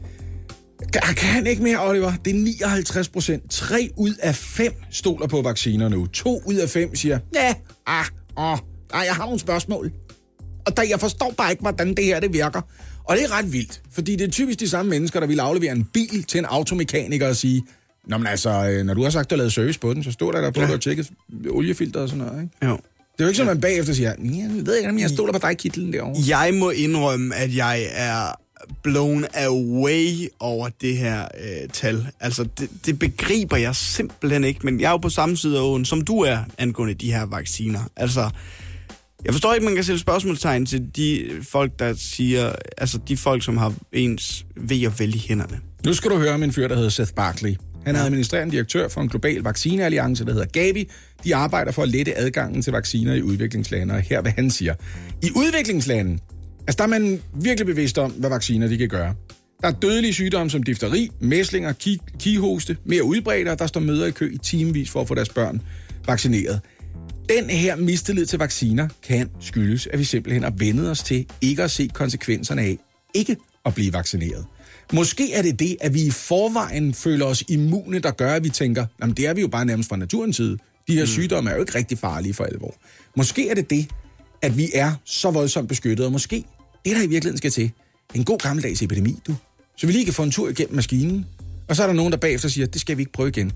Jeg kan ikke mere, Oliver. Det er nioghalvtreds procent. Tre ud af fem stoler på vacciner nu. To ud af fem siger, ja, ah, åh, ah, jeg har nogle spørgsmål. Og der, jeg forstår bare ikke, hvordan det her det virker. Og det er ret vildt, fordi det er typisk de samme mennesker, der vil aflevere en bil til en automekaniker og sige, nå, men altså, når du har sagt, at du har lavet service på den, så står der der på, at du har tjekket oliefilter og sådan noget, ikke? Jo. Det er jo ikke sådan, at man bagefter siger, jeg ved ikke, om jeg stoler på dig i kitlen derovre. Jeg må indrømme, at jeg er blown away over det her øh, tal. Altså, det, det begriber jeg simpelthen ikke, men jeg er jo på samme side af åen, som du er, angående de her vacciner. Altså, jeg forstår ikke, man kan sætte spørgsmålstegn til de folk, der siger, altså de folk, som har ens ved og vel i hænderne. Nu skal du høre om en fyr, der hedder Seth Barkley. Han er ja. administrerende direktør for en global vaccinealliance, der hedder Gavi. De arbejder for at lette adgangen til vacciner i udviklingslande, og her hvad han siger. I udviklingslande, altså der er man virkelig bevidst om, hvad vacciner de kan gøre. Der er dødelige sygdomme som difteri, mæslinger, ki- kihoste, mere udbredte, og der står mødre i kø i timevis for at få deres børn vaccineret. Den her mistillid til vacciner kan skyldes, at vi simpelthen har vendet os til ikke at se konsekvenserne af ikke at blive vaccineret. Måske er det det, at vi i forvejen føler os immune, der gør, at vi tænker, jamen det er vi jo bare nærmest fra naturens side. De her mm. sygdomme er jo ikke rigtig farlige for alvor. Måske er det det, at vi er så voldsomt beskyttet, og måske det, der i virkeligheden skal til, en god gammeldags epidemi, du. Så vi lige kan få en tur igennem maskinen, og så er der nogen, der bagefter siger, det skal vi ikke prøve igen.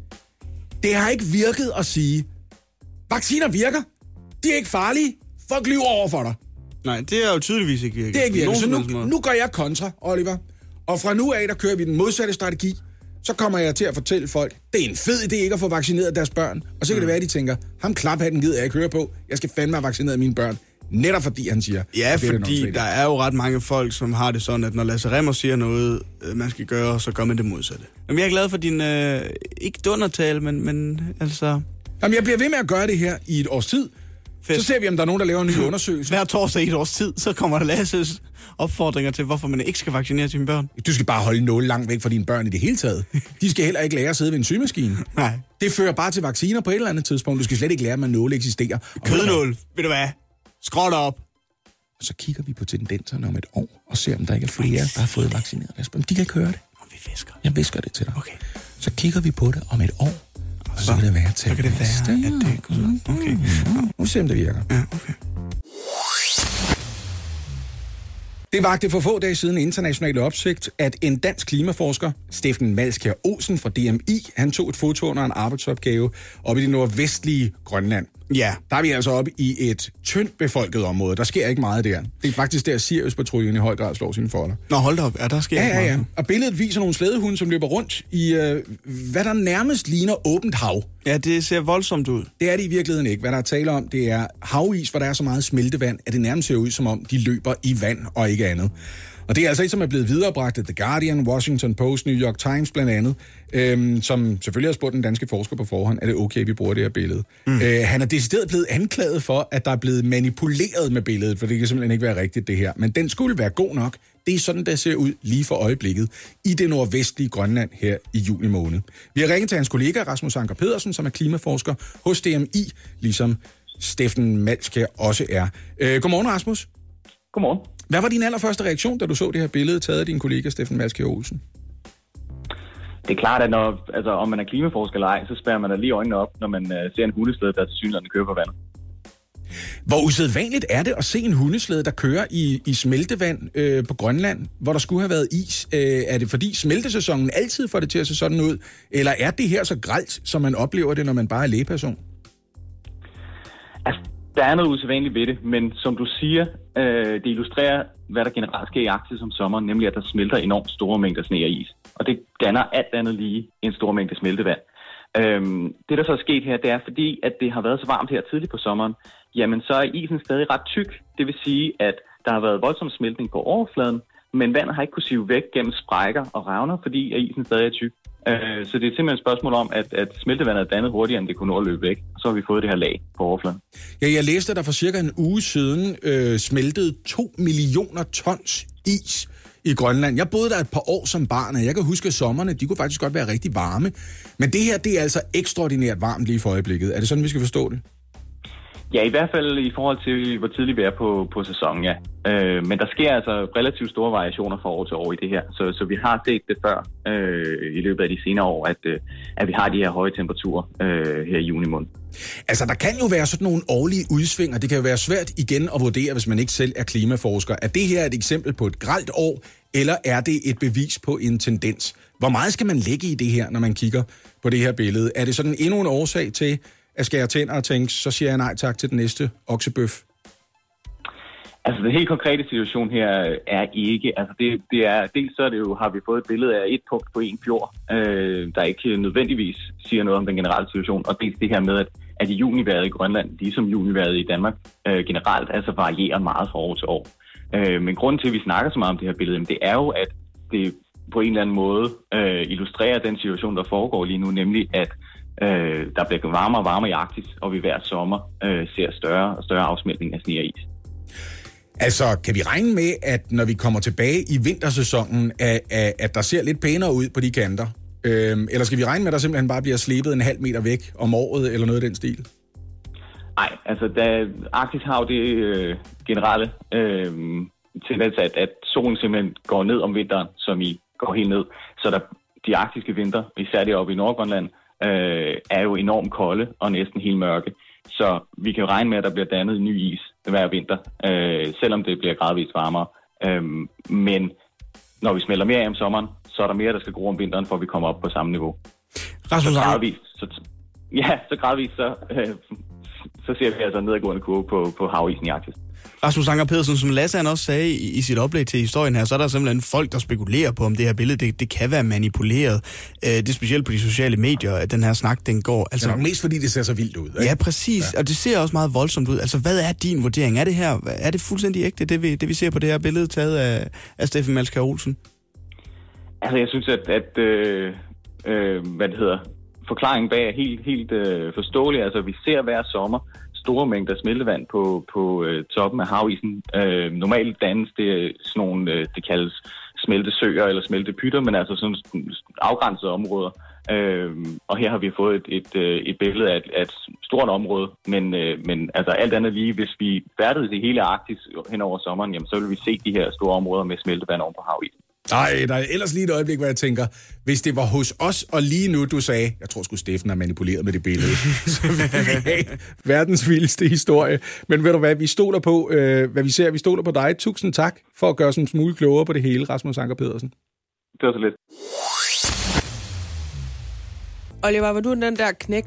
Det har ikke virket at sige, vacciner virker. De er ikke farlige. Folk lyver over for dig. Nej, det er jo tydeligvis ikke virket. Det er ikke virket. Så nu, nu gør jeg kontra, Oliver. Og fra nu af, der kører vi den modsatte strategi. Så kommer jeg til at fortælle folk, det er en fed idé ikke at få vaccineret deres børn. Og så kan mm. det være, at de tænker, ham klaphatten gider jeg ikke høre på. Jeg skal fandme have vaccineret mine børn. Netop fordi han siger... Ja, fordi der er jo ret mange folk, som har det sådan, at når Lasse Remmer siger noget, man skal gøre, så gør man det modsatte. Men jeg er glad for din, øh, ikke dundertale, men, men altså... Jamen, jeg bliver ved med at gøre det her i et års tid. Fedt. Så ser vi, om der er nogen, der laver en ny undersøgelse. Hver torsdag i et års tid, så kommer der Lasses opfordringer til, hvorfor man ikke skal vaccinere sine børn. Du skal bare holde nåle langt væk fra dine børn i det hele taget. De skal heller ikke lære at sidde ved en sygemaskine. Nej. Det fører bare til vacciner på et eller andet tidspunkt. Du skal slet ikke lære, at man nåle eksisterer. Kødnål, ved du hvad? Skråt op. Og så kigger vi på tendenserne om et år, og ser, om der ikke er flere, der har fået vaccineret deres børn. De kan ikke høre det. Og vi visker. Jeg visker det til dig. Okay. Så kigger vi på det om et år. Og så, så kan det være til. Så kan det være, at det går ud. Okay. Mm. Nu ser om det virker. Ja, okay. Det vagte for få dage siden internationale opsigt, at en dansk klimaforsker, Steffen Malskjær Olsen fra D M I, han tog et foto under en arbejdsopgave op i det nordvestlige Grønland. Ja. Der er vi altså oppe i et tyndt befolket område. Der sker ikke meget der. Det er faktisk der, Sirius-patruljen i høj grad slår sine folder. Nå, hold da op. Ja, der sker ja, ikke meget. Ja, ja. Og billedet viser nogle slædehunde, som løber rundt i, øh, hvad der nærmest ligner åbent hav. Ja, det ser voldsomt ud. Det er det i virkeligheden ikke. Hvad der er tale om, det er havis, hvor der er så meget smeltevand, at det nærmest ser ud, som om de løber i vand og ikke andet. Og det er altså et, som er blevet viderebragt af The Guardian, Washington Post, New York Times blandt andet, øhm, som selvfølgelig har spurgt den danske forsker på forhånd, er det okay, vi bruger det her billede. Mm. Øh, han er decideret blevet anklaget for, at der er blevet manipuleret med billedet, for det kan simpelthen ikke være rigtigt, det her. Men den skulle være god nok. Det er sådan, der ser ud lige for øjeblikket i det nordvestlige Grønland her i juni måned. Vi har ringet til hans kollega Rasmus Anker Pedersen, som er klimaforsker hos D M I, ligesom Steffen Malskær også er. Øh, godmorgen, Rasmus. Godmorgen. Hvad var din allerførste reaktion, da du så det her billede taget af din kollega Steffen Malskær Olsen? Det er klart, at når, altså, om man er klimaforsker eller ej, så spærrer man da lige øjnene op, når man uh, ser en hundeslæde, der til synligheden kører på vandet. Hvor usædvanligt er det at se en hundeslæde, der kører i, i smeltevand øh, på Grønland, hvor der skulle have været is? Øh, er det fordi smeltesæsonen altid får det til at se sådan ud? Eller er det her så grelt, som man oplever det, når man bare er lægeperson? Altså, der er noget usædvanligt ved det, men som du siger, øh, det illustrerer, hvad der generelt sker i Arktis om sommeren, nemlig at der smelter enormt store mængder sne og is. Og det danner alt andet lige en stor mængde smeltevand. Øhm, det, der så er sket her, det er fordi, at det har været så varmt her tidligt på sommeren, jamen så er isen stadig ret tyk. Det vil sige, at der har været voldsom smeltning på overfladen, men vandet har ikke kunnet sive væk gennem sprækker og revner, fordi at isen stadig er tyk. Øh, så det er simpelthen et spørgsmål om, at, at smeltevandet er dannet hurtigere, end det kunne nå at løbe væk. Så har vi fået det her lag på overfladen. Ja, jeg læste, at der for cirka en uge siden øh, smeltede to millioner tons is i Grønland. Jeg boede der et par år som barn, og jeg kan huske, at sommerne, de kunne faktisk godt være rigtig varme. Men det her, det er altså ekstraordinært varmt lige for øjeblikket. Er det sådan, vi skal forstå det? Ja, i hvert fald i forhold til, hvor tidligt vi er på, på sæsonen, ja. Øh, men der sker altså relativt store variationer fra år til år i det her. Så, så vi har set det før øh, i løbet af de senere år, at, øh, at vi har de her høje temperaturer øh, her i juni måned. Altså, der kan jo være sådan nogle årlige udsving, og det kan jo være svært igen at vurdere, hvis man ikke selv er klimaforsker. Er det her et eksempel på et grelt år, eller er det et bevis på en tendens? Hvor meget skal man lægge i det her, når man kigger på det her billede? Er det sådan endnu en årsag til at skære tænder og tænke, så siger jeg nej tak til den næste oksebøf? Altså, den helt konkrete situation her er ikke. Altså, det, det er, dels så er det jo, har vi fået et billede af et punkt på en fjord, øh, der ikke nødvendigvis siger noget om den generelle situation, og dels det her med, at, at juniværet i Grønland, ligesom juniværet i Danmark, øh, generelt altså varierer meget fra år til år. Øh, men grunden til, at vi snakker så meget om det her billede, det er jo, at det på en eller anden måde øh, illustrerer den situation, der foregår lige nu, nemlig at øh, der bliver varmere og varmere i Arktis, og vi hver sommer øh, ser større og større afsmeltning af sne og is. Altså, kan vi regne med, at når vi kommer tilbage i vintersæsonen, at, at, at der ser lidt pænere ud på de kanter? Øhm, eller skal vi regne med, at der simpelthen bare bliver slebet en halv meter væk om året, eller noget af den stil? Nej, altså, da Arktis har jo det øh, generelle øh, tendens, at, at solen simpelthen går ned om vinteren, som I går helt ned. Så der, de arktiske vinter, især deroppe i Nordgrønland, øh, er jo enormt kolde og næsten helt mørke. Så vi kan jo regne med, at der bliver dannet ny is hver vinter, øh, selvom det bliver gradvist varmere. Øh, men når vi smelter mere af om sommeren, så er der mere, der skal gro om vinteren, for at vi kommer op på samme niveau. Rasmus, så gradvist, så, ja, så gradvist, så, øh, så ser vi altså en nedadgående kurve på, på havisen i Arktis. Rasmus Anker Pedersen, som Lasse han også sagde i, i sit oplæg til historien her, så er der simpelthen folk, der spekulerer på, om det her billede, det, det kan være manipuleret. Øh, det er specielt på de sociale medier, at den her snak, den går. Altså, det er nok mest, fordi det ser så vildt ud, ikke? Ja, præcis. Ja. Og det ser også meget voldsomt ud. Altså, hvad er din vurdering? Er det her, er det fuldstændig ægte, det vi, det vi ser på det her billede, taget af, af Steffen Malskær Olsen? Altså, jeg synes, at, at øh, øh, hvad det hedder, forklaringen bag er helt, helt øh, forståelig. Altså, vi ser hver sommer store mængder smeltevand på, på øh, toppen af havisen. Øh, normalt dannes det sådan nogle, øh, det kaldes smeltesøer eller smeltepytter, men altså sådan afgrænsede områder. Øh, og her har vi fået et, et, et billede af et, af et stort område, men, øh, men altså alt andet lige, hvis vi færdedes i hele Arktis hen over sommeren, jamen, så vil vi se de her store områder med smeltevand oven på havisen. Nej, der er ellers lige et øjeblik, hvor jeg tænker, hvis det var hos os, og lige nu du sagde, jeg tror sgu Steffen har manipuleret med det billede, så vil vi have verdens vildeste historie. Men ved du hvad, vi stoler på, øh, hvad vi ser, vi stoler på dig. Tusind tak for at gøre os en smule klogere på det hele, Rasmus Anker Pedersen. Det var så lidt. Oliver, var du den der knægt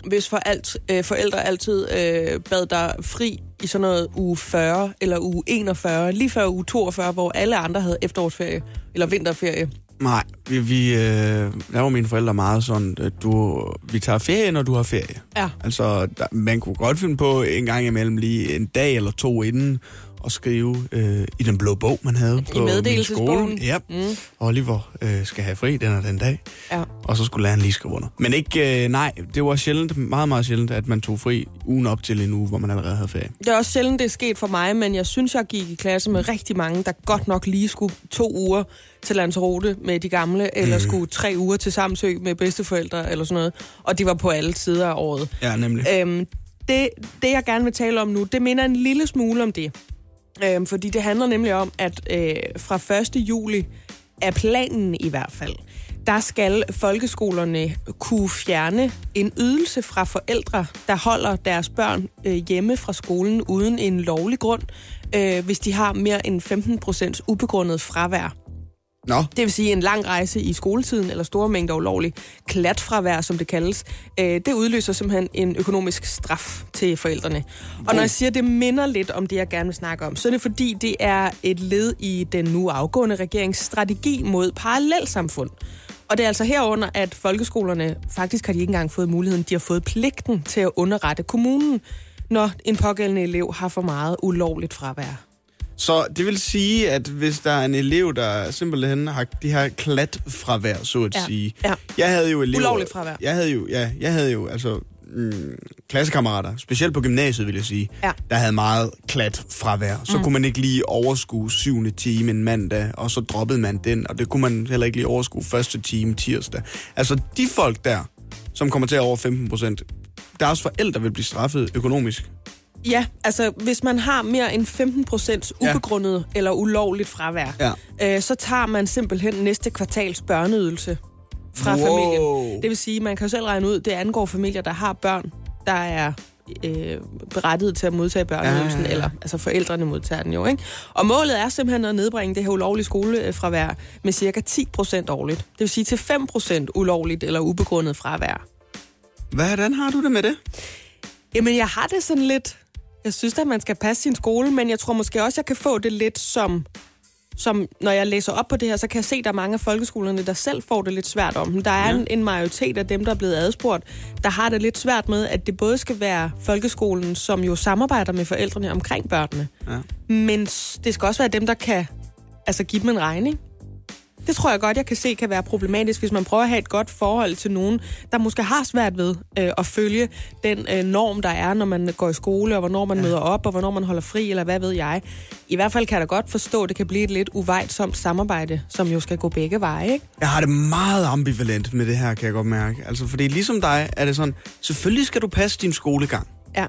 hvis for alt, øh, forældre altid øh, bad dig fri i sådan noget uge fyrre eller uge enogfyrre, lige før uge toogfyrre, hvor alle andre havde efterårsferie eller vinterferie? Nej, vi, vi øh, der var mine forældre meget sådan, at du, vi tager ferie, når du har ferie. Ja. Altså, der, man kunne godt finde på en gang imellem lige en dag eller to inden at skrive øh, i den blå bog, man havde I på meddelelsesbogen. min skole. Ja, Mm. Oliver øh, skal have fri den og den dag. Ja. Og så skulle læreren lige skrive under. Men ikke, øh, nej, det var sjældent, meget, meget sjældent, at man tog fri ugen op til en uge, hvor man allerede havde ferie. Det er også sjældent, det er sket for mig, men jeg synes, jeg gik i klasse med rigtig mange, der godt nok lige skulle to uger til Lanzarote med de gamle, eller Mhm. skulle tre uger til Samsø med bedsteforældre, eller sådan noget. Og de var på alle sider af året. Ja, nemlig. Øhm, det, det, jeg gerne vil tale om nu, det minder en lille smule om det. Øhm, fordi det handler nemlig om, at øh, fra første juli er planen i hvert fald, der skal folkeskolerne kunne fjerne en ydelse fra forældre, der holder deres børn øh, hjemme fra skolen uden en lovlig grund, øh, hvis de har mere end femten procent ubegrundet fravær. Nå. Det vil sige en lang rejse i skoletiden, eller store mængder ulovlig klatfravær, som det kaldes. Øh, det udløser simpelthen en økonomisk straf til forældrene. Og når jeg siger, at det minder lidt om det, jeg gerne vil snakke om, så er det fordi, det er et led i den nu afgående regerings strategi mod parallelsamfund. Og det er altså herunder, at folkeskolerne, faktisk har de ikke engang fået muligheden, de har fået pligten til at underrette kommunen, når en pågældende elev har for meget ulovligt fravær. Så det vil sige, at hvis der er en elev, der simpelthen har de her klatfravær, så at Ja. sige. Ja. Jeg havde jo elever... Ulovligt fravær. Jeg havde jo, ja, jeg havde jo altså mm, klassekammerater, specielt på gymnasiet, vil jeg sige, Ja. der havde meget klatfravær. Så Mm. kunne man ikke lige overskue syvende time en mandag, og så droppede man den, og det kunne man heller ikke lige overskue første time tirsdag. Altså de folk der, som kommer til over femten procent, deres forældre vil blive straffet økonomisk. Ja, altså hvis man har mere end femten procent ubegrundet ja. eller ulovligt fravær, Ja. øh, så tager man simpelthen næste kvartals børneydelse fra Wow. familien. Det vil sige, man kan jo selv regne ud, det angår familier, der har børn, der er øh, berettiget til at modtage børneydelsen, Ja, ja, ja. eller altså forældrene modtager den jo, ikke? Og målet er simpelthen at nedbringe det her ulovlige skolefravær med cirka ti procent årligt. Det vil sige til fem procent ulovligt eller ubegrundet fravær. Hvordan har du det med det? Jamen, jeg har det sådan lidt... Jeg synes at man skal passe sin skole, men jeg tror måske også, jeg kan få det lidt som... som når jeg læser op på det her, så kan jeg se, at der er mange af folkeskolerne, der selv får det lidt svært om dem. Der er ja. en, en majoritet af dem, der er blevet adspurgt, der har det lidt svært med, at det både skal være folkeskolen, som jo samarbejder med forældrene omkring børnene, Ja. men s- det skal også være dem, der kan altså, give dem en regning. Det tror jeg godt, jeg kan se kan være problematisk, hvis man prøver at have et godt forhold til nogen, der måske har svært ved øh, at følge den øh, norm, der er, når man går i skole, og hvornår man ja. møder op, og hvornår man holder fri, eller hvad ved jeg. I hvert fald kan jeg da godt forstå, at det kan blive et lidt uvejtsomt samarbejde, som jo skal gå begge veje, ikke? Jeg har det meget ambivalent med det her, kan jeg godt mærke. Altså, fordi ligesom dig er det sådan, selvfølgelig skal du passe din skolegang. Ja.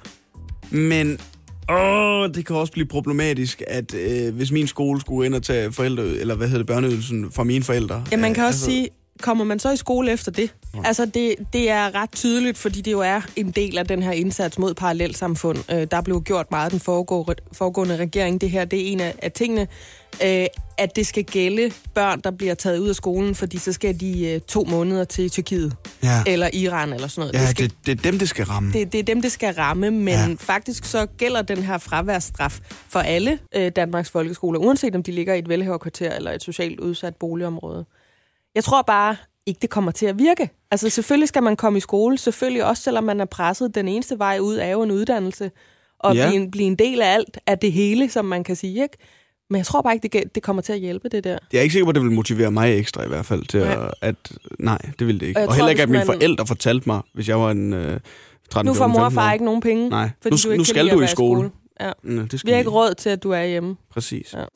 Men åh, det kan også blive problematisk, at øh, hvis min skole skulle ind og tage forældre, eller hvad hedder det, børneydelsen fra mine forældre. Ja, man kan øh, også sige, kommer man så i skole efter det? Ja. Altså, det, det er ret tydeligt, fordi det jo er en del af den her indsats mod parallelsamfund. Øh, der blev gjort meget af den foregå, foregående regering. Det her, det er en af, af tingene, øh, at det skal gælde børn, der bliver taget ud af skolen, fordi så skal de øh, to måneder til Tyrkiet, Ja. eller Iran, eller sådan noget. Ja, det, skal, det, det er dem, det skal ramme. det, det er dem, det skal ramme, men ja. faktisk så gælder den her fraværsstraf for alle øh, Danmarks folkeskoler, uanset om de ligger i et velhaverkvarter eller et socialt udsat boligområde. Jeg tror bare ikke, det kommer til at virke. Altså selvfølgelig skal man komme i skole, selvfølgelig også selvom man er presset. Den eneste vej ud er jo en uddannelse, og Ja. blive, en, blive en del af alt, af det hele, som man kan sige, ikke? Men jeg tror bare ikke, det, det kommer til at hjælpe, det der. Jeg er ikke sikker på, at det vil motivere mig ekstra i hvert fald til Nej. at, at... Nej, det vil det ikke. Og Og, jeg og heller tror, ikke, at hvis mine man- forældre fortalte mig, hvis jeg var en øh, tretten Nu får mor og far år. ikke nogen penge, Nej, fordi nu, du ikke nu kan skal lide at du i være skole. Ja. Nå, det skal Vi har vi. ikke råd til, at du er hjemme. Præcis. Ja.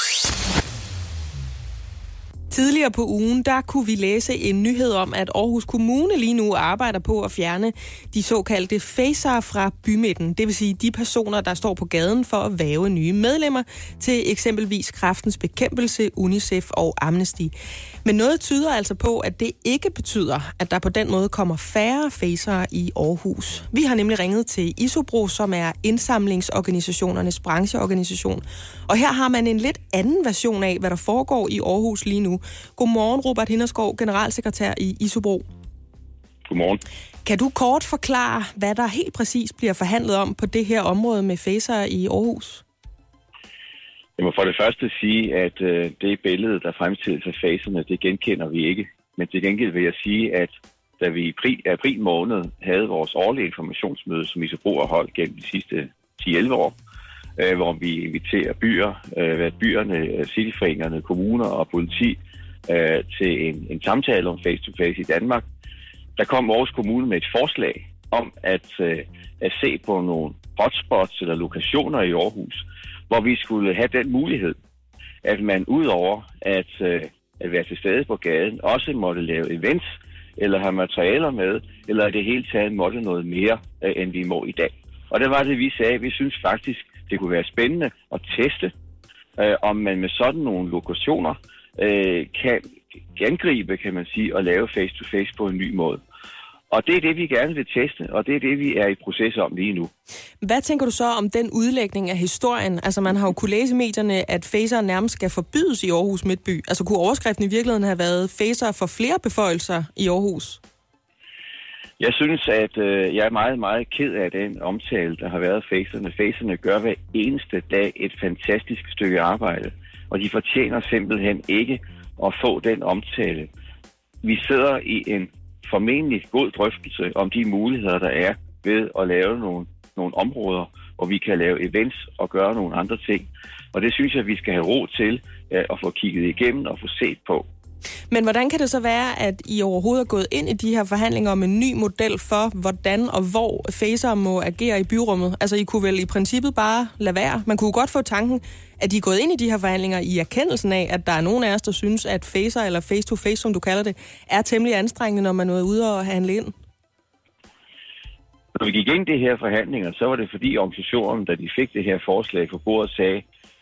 Tidligere på ugen, der kunne vi læse en nyhed om, at Aarhus Kommune lige nu arbejder på at fjerne de såkaldte facere fra bymidten. Det vil sige de personer, der står på gaden for at væve nye medlemmer til eksempelvis Kræftens Bekæmpelse, UNICEF og Amnesty. Men noget tyder altså på, at det ikke betyder, at der på den måde kommer færre facere i Aarhus. Vi har nemlig ringet til Isobro, som er indsamlingsorganisationernes brancheorganisation. Og her har man en lidt anden version af, hvad der foregår i Aarhus lige nu. Godmorgen, Robert Hinderskov, generalsekretær i Isobro. Godmorgen. Kan du kort forklare, hvad der helt præcis bliver forhandlet om på det her område med facer i Aarhus? Jeg må for det første sige, at øh, det billede, der fremstilles af facerne, det genkender vi ikke. Men til gengæld vil jeg sige, at da vi i april, april måned havde vores årlige informationsmøde, som ISOBRO har holdt gennem de sidste ti til elleve år, øh, hvor vi inviterer byer, øh, byerne, cityforeningerne, kommuner og politi øh, til en, en samtale om face-to-face i Danmark, der kom Aarhus Kommune med et forslag om at, øh, at se på nogle hotspots eller lokationer i Aarhus, hvor vi skulle have den mulighed, at man udover at, øh, at være til stede på gaden, også måtte lave events, eller have materialer med, eller i det hele taget måtte noget mere, øh, end vi må i dag. Og det var det, vi sagde. Vi synes faktisk, det kunne være spændende at teste, øh, om man med sådan nogle lokationer øh, kan angribe, kan man sige, og lave face-to-face på en ny måde. Og det er det, vi gerne vil teste, og det er det, vi er i proces om lige nu. Hvad tænker du så om den udlægning af historien? Altså, man har jo kunne læse i medierne, at facer nærmest skal forbydes i Aarhus Midtby. Altså, kunne overskriften i virkeligheden have været facer for flere beføjelser i Aarhus? Jeg synes, at øh, jeg er meget, meget ked af den omtale, der har været af facerne. Facerne gør hver eneste dag et fantastisk stykke arbejde, og de fortjener simpelthen ikke at få den omtale. Vi sidder i en formentlig god drøftelse om de muligheder, der er ved at lave nogle, nogle områder, hvor vi kan lave events og gøre nogle andre ting. Og det synes jeg, vi skal have ro til uh, at få kigget igennem og få set på. Men hvordan kan det så være, at I overhovedet er gået ind i de her forhandlinger om en ny model for, hvordan og hvor facer må agere i byrummet? Altså, I kunne vel i princippet bare lade være. Man kunne godt få tanken, at I er gået ind i de her forhandlinger i erkendelsen af, at der er nogen af os, der synes, at facer eller face-to-face, som du kalder det, er temmelig anstrengende, når man er ude og handle ind. Når vi gik ind i de her forhandlinger, så var det fordi organisationen, da de fik det her forslag på bordet, sagde,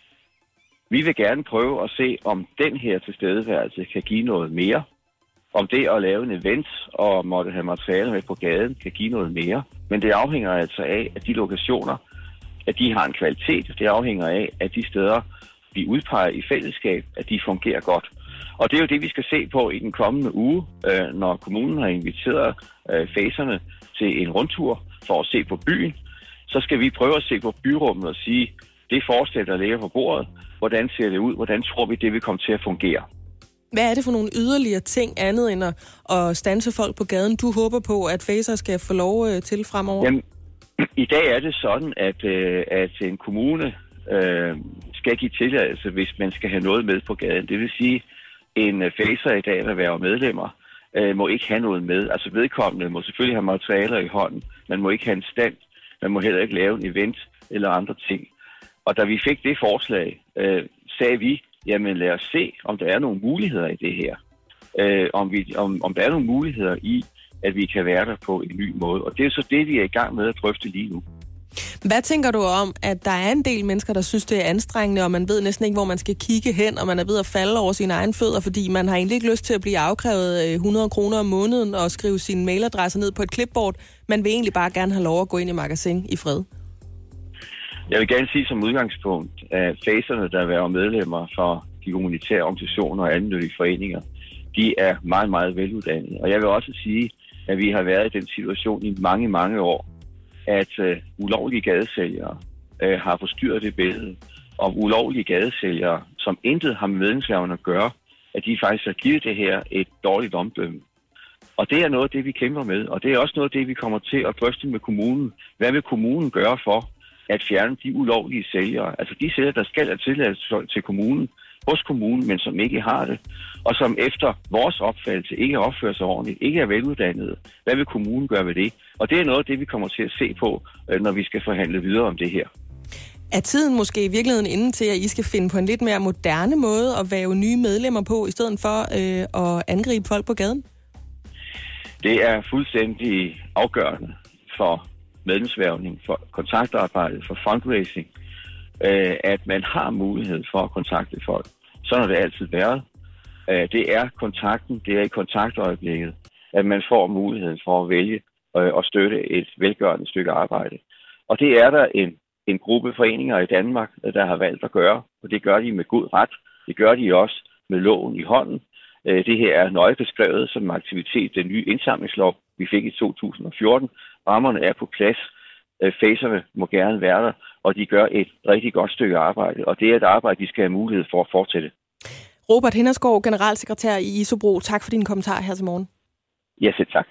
vi vil gerne prøve at se, om den her tilstedeværelse kan give noget mere. Om det at lave en event og måtte have materiale med på gaden kan give noget mere. Men det afhænger altså af, at de lokationer, at de har en kvalitet. Det afhænger af, at de steder, vi udpeger i fællesskab, at de fungerer godt. Og det er jo det, vi skal se på i den kommende uge, når kommunen har inviteret facerne til en rundtur for at se på byen. Så skal vi prøve at se på byrummet og sige, det forslag, der ligger på bordet, hvordan ser det ud? Hvordan tror vi, det vil komme til at fungere? Hvad er det for nogle yderligere ting andet end at, at standse folk på gaden, du håber på, at facer skal få lov til fremover? Jamen, i dag er det sådan, at, at en kommune øh, skal give tilladelse, hvis man skal have noget med på gaden. Det vil sige, en facer i dag, der være medlemmer, øh, må ikke have noget med. Altså vedkommende må selvfølgelig have materialer i hånden. Man må ikke have en stand. Man må heller ikke lave en event eller andre ting. Og da vi fik det forslag, øh, sagde vi, jamen lad os se, om der er nogle muligheder i det her. Øh, om, vi, om, om der er nogle muligheder i, at vi kan være der på en ny måde. Og det er så det, vi er i gang med at drøfte lige nu. Hvad tænker du om, at der er en del mennesker, der synes, det er anstrengende, og man ved næsten ikke, hvor man skal kigge hen, og man er ved at falde over sine egne fødder, fordi man har egentlig ikke lyst til at blive afkrævet hundrede kroner om måneden og skrive sin mailadresse ned på et clipboard. Man vil egentlig bare gerne have lov at gå ind i magasin i fred. Jeg vil gerne sige som udgangspunkt, at facerne, der er medlemmer for de humanitære organisationer og almennyttige foreninger, de er meget, meget veluddannede. Og jeg vil også sige, at vi har været i den situation i mange, mange år, at uh, ulovlige gadesælgere uh, har forstyrret det billede. Og ulovlige gadesælgere, som intet har med medlemsværven at gøre, at de faktisk har givet det her et dårligt omdømme. Og det er noget af det, vi kæmper med. Og det er også noget af det, vi kommer til at drøfte med kommunen. Hvad vil kommunen gøre for at fjerne de ulovlige sælgere? Altså de sælgere, der skal have tilladelse til kommunen, hos kommunen, men som ikke har det, og som efter vores opfattelse ikke opfører sig ordentligt, ikke er veluddannede. Hvad vil kommunen gøre ved det? Og det er noget af det, vi kommer til at se på, når vi skal forhandle videre om det her. Er tiden måske i virkeligheden inde til, at I skal finde på en lidt mere moderne måde at væve nye medlemmer på, i stedet for øh, at angribe folk på gaden? Det er fuldstændig afgørende for medlemsværvning, for kontaktarbejde, for fundraising, øh, at man har mulighed for at kontakte folk. Sådan har det altid været. Øh, det er kontakten, det er i kontaktøjeblikket, at man får muligheden for at vælge øh, og støtte et velgørende stykke arbejde. Og det er der en, en gruppe foreninger i Danmark, der har valgt at gøre, og det gør de med god ret. Det gør de også med loven i hånden. Øh, det her er nøje beskrevet som aktivitet, den nye indsamlingslov, vi fik i to tusind og fjorten. Rammerne er på plads. Facerne må gerne være der, og de gør et rigtig godt stykke arbejde. Og det er et arbejde, de skal have mulighed for at fortsætte. Robert Hindersgaard, generalsekretær i ISOBRO. Tak for din kommentar her til morgen. Ja, selv tak.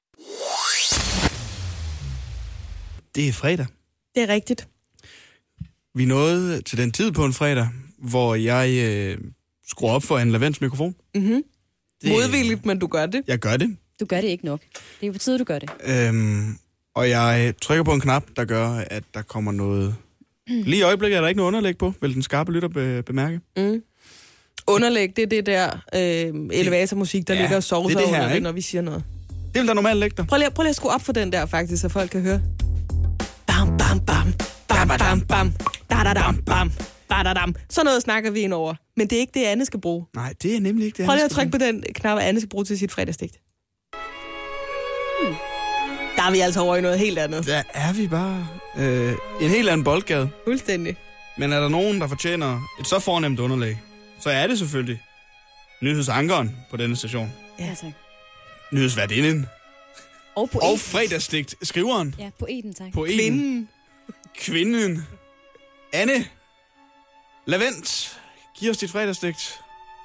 Det er fredag. Det er rigtigt. Vi nåede til den tid på en fredag, hvor jeg øh, skruer op for en Lavens mikrofon. Mm-hmm. Det... Modvilligt, men du gør det. Jeg gør det. Du gør det ikke nok. Det er jo på tide, du gør det. Øhm, og jeg trykker på en knap, der gør, at der kommer noget... Lige i øjeblikket er der ikke noget underlæg på, vil den skarpe lytter be- bemærke. Mm. Underlæg, det er det der øh, elevatormusik, der ja, ligger og sover sig under det, når vi siger noget. Det vil der normalt ligge der. Prøv lige, prøv lige at skrue op for den der, faktisk, så folk kan høre. Bam, bam, bam. Bam, bam, bam. Da-da-dam, bam. Ba-da-dam. Sådan noget snakker vi ind over. Men det er ikke det, Anne skal bruge. Nej, det er nemlig ikke det, Prøv lige at trykke på den knap, Anne skal bruge til sit fredagsdigt. Hmm. Der er vi altså over i noget helt andet. Der er vi bare øh, en helt anden boldgade. Fuldstændig. Men er der nogen, der fortjener et så fornemt underlag, så er det selvfølgelig nyhedsankeren på denne station. Ja, tak. Nyhedsværtinden. Og poeten. Og fredagsdigt skriveren. Ja, poeten, tak. Poeten. Kvinden. Kvinden. Anne Lavent, giv os dit fredagsdigt.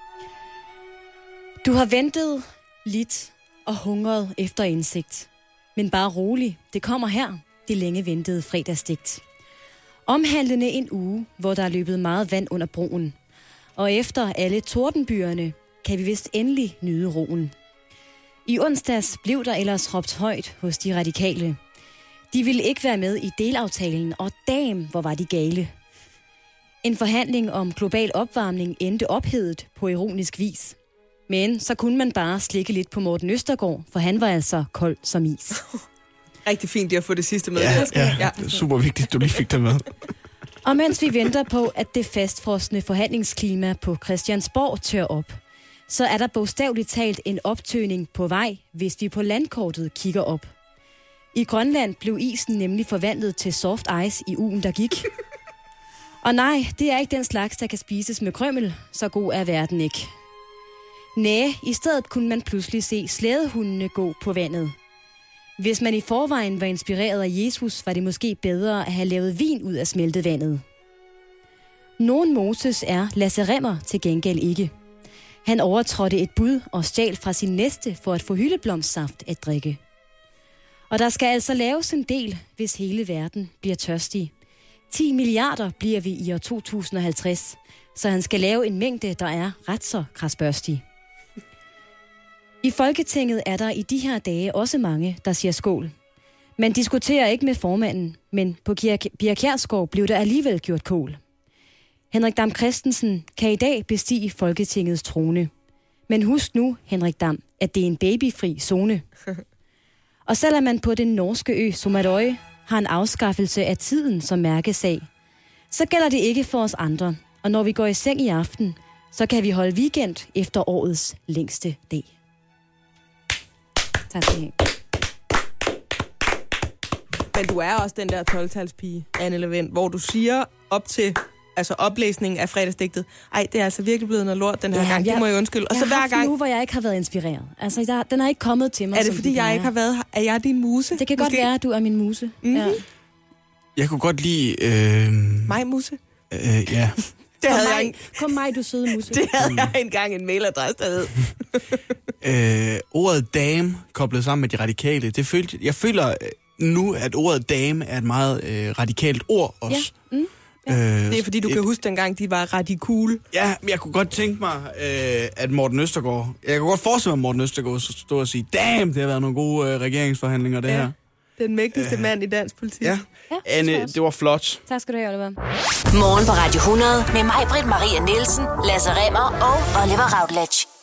Du har ventet, lidt og hungret efter indsigt. Men bare rolig, det kommer her, det længe ventede fredagsdigt. Omhandlende en uge, hvor der er løbet meget vand under broen. Og efter alle tordenbyerne, kan vi vist endelig nyde roen. I onsdags blev der ellers råbt højt hos de radikale. De ville ikke være med i delaftalen, og dam, hvor var de gale. En forhandling om global opvarmning endte ophedet på ironisk vis. Men så kunne man bare slikke lidt på Morten Østergaard, for han var altså kold som is. Rigtig fint at få det sidste med. Ja, ja, ja. Det er super vigtigt, du lige fik det med. Og mens vi venter på, at det fastfrosne forhandlingsklima på Christiansborg tør op, så er der bogstaveligt talt en optøning på vej, hvis vi på landkortet kigger op. I Grønland blev isen nemlig forvandlet til soft ice i ugen, der gik. Og nej, det er ikke den slags, der kan spises med krømmel, så god er verden ikke. Næh, i stedet kunne man pludselig se slædehundene gå på vandet. Hvis man i forvejen var inspireret af Jesus, var det måske bedre at have lavet vin ud af smeltet vandet. Nogen Moses er Lasse Remmer til gengæld ikke. Han overtrådte et bud og stjal fra sin næste for at få hyldeblomstsaft at drikke. Og der skal altså laves en del, hvis hele verden bliver tørstig. ti milliarder bliver vi i år to tusind og halvtreds, så han skal lave en mængde, der er ret så krasbørstig. I Folketinget er der i de her dage også mange, der siger skål. Man diskuterer ikke med formanden, men på Pia Kjærsgaard blev der alligevel gjort kål. Henrik Dam Kristensen kan i dag bestige Folketingets trone. Men husk nu, Henrik Dam, at det er en babyfri zone. Og selvom man på den norske ø Somadøje har en afskaffelse af tiden som mærkesag, så gælder det ikke for os andre. Og når vi går i seng i aften, så kan vi holde weekend efter årets længste dag. Tak skal I have. Men du er også den der tolv-talspige, Anne Lavent, hvor du siger op til altså oplæsningen af fredagsdigtet, ej, det er altså virkelig blevet noget lort den her ja, gang, det må jeg undskylde. Og jeg så hver har haft gang... en uge, hvor jeg ikke har været inspireret. Altså, der, den har ikke kommet til mig. Er det, fordi jeg ikke har været her? Er jeg din muse? Det kan Måske? godt være, at du er min muse. Mm-hmm. Ja. Jeg kunne godt lide... Øh... Mig, muse? Øh, ja. Det havde jeg en... Kom mig, du søde muse. Det havde jeg engang en mailadresse, der hed. øh, ordet dame koblet sammen med de radikale, det følte, jeg føler nu, at ordet dame er et meget øh, radikalt ord også. Ja. Mm. Ja. Øh, det er fordi, du et, kan huske dengang, de var radikule. Ja, men jeg kunne godt tænke mig, øh, at Morten Østergaard... Jeg kunne godt forestille mig, at Morten Østergaard stod og sige, damn, det har været nogle gode øh, regeringsforhandlinger, det ja. her. Den mægtigste øh, mand i dansk politik. Ja, ja Anne, det var flot. Tak skal du have, Oliver. Morgen på Radio hundrede med mig, Britt Maria Nielsen, Lasse Remmer og Oliver Routledge.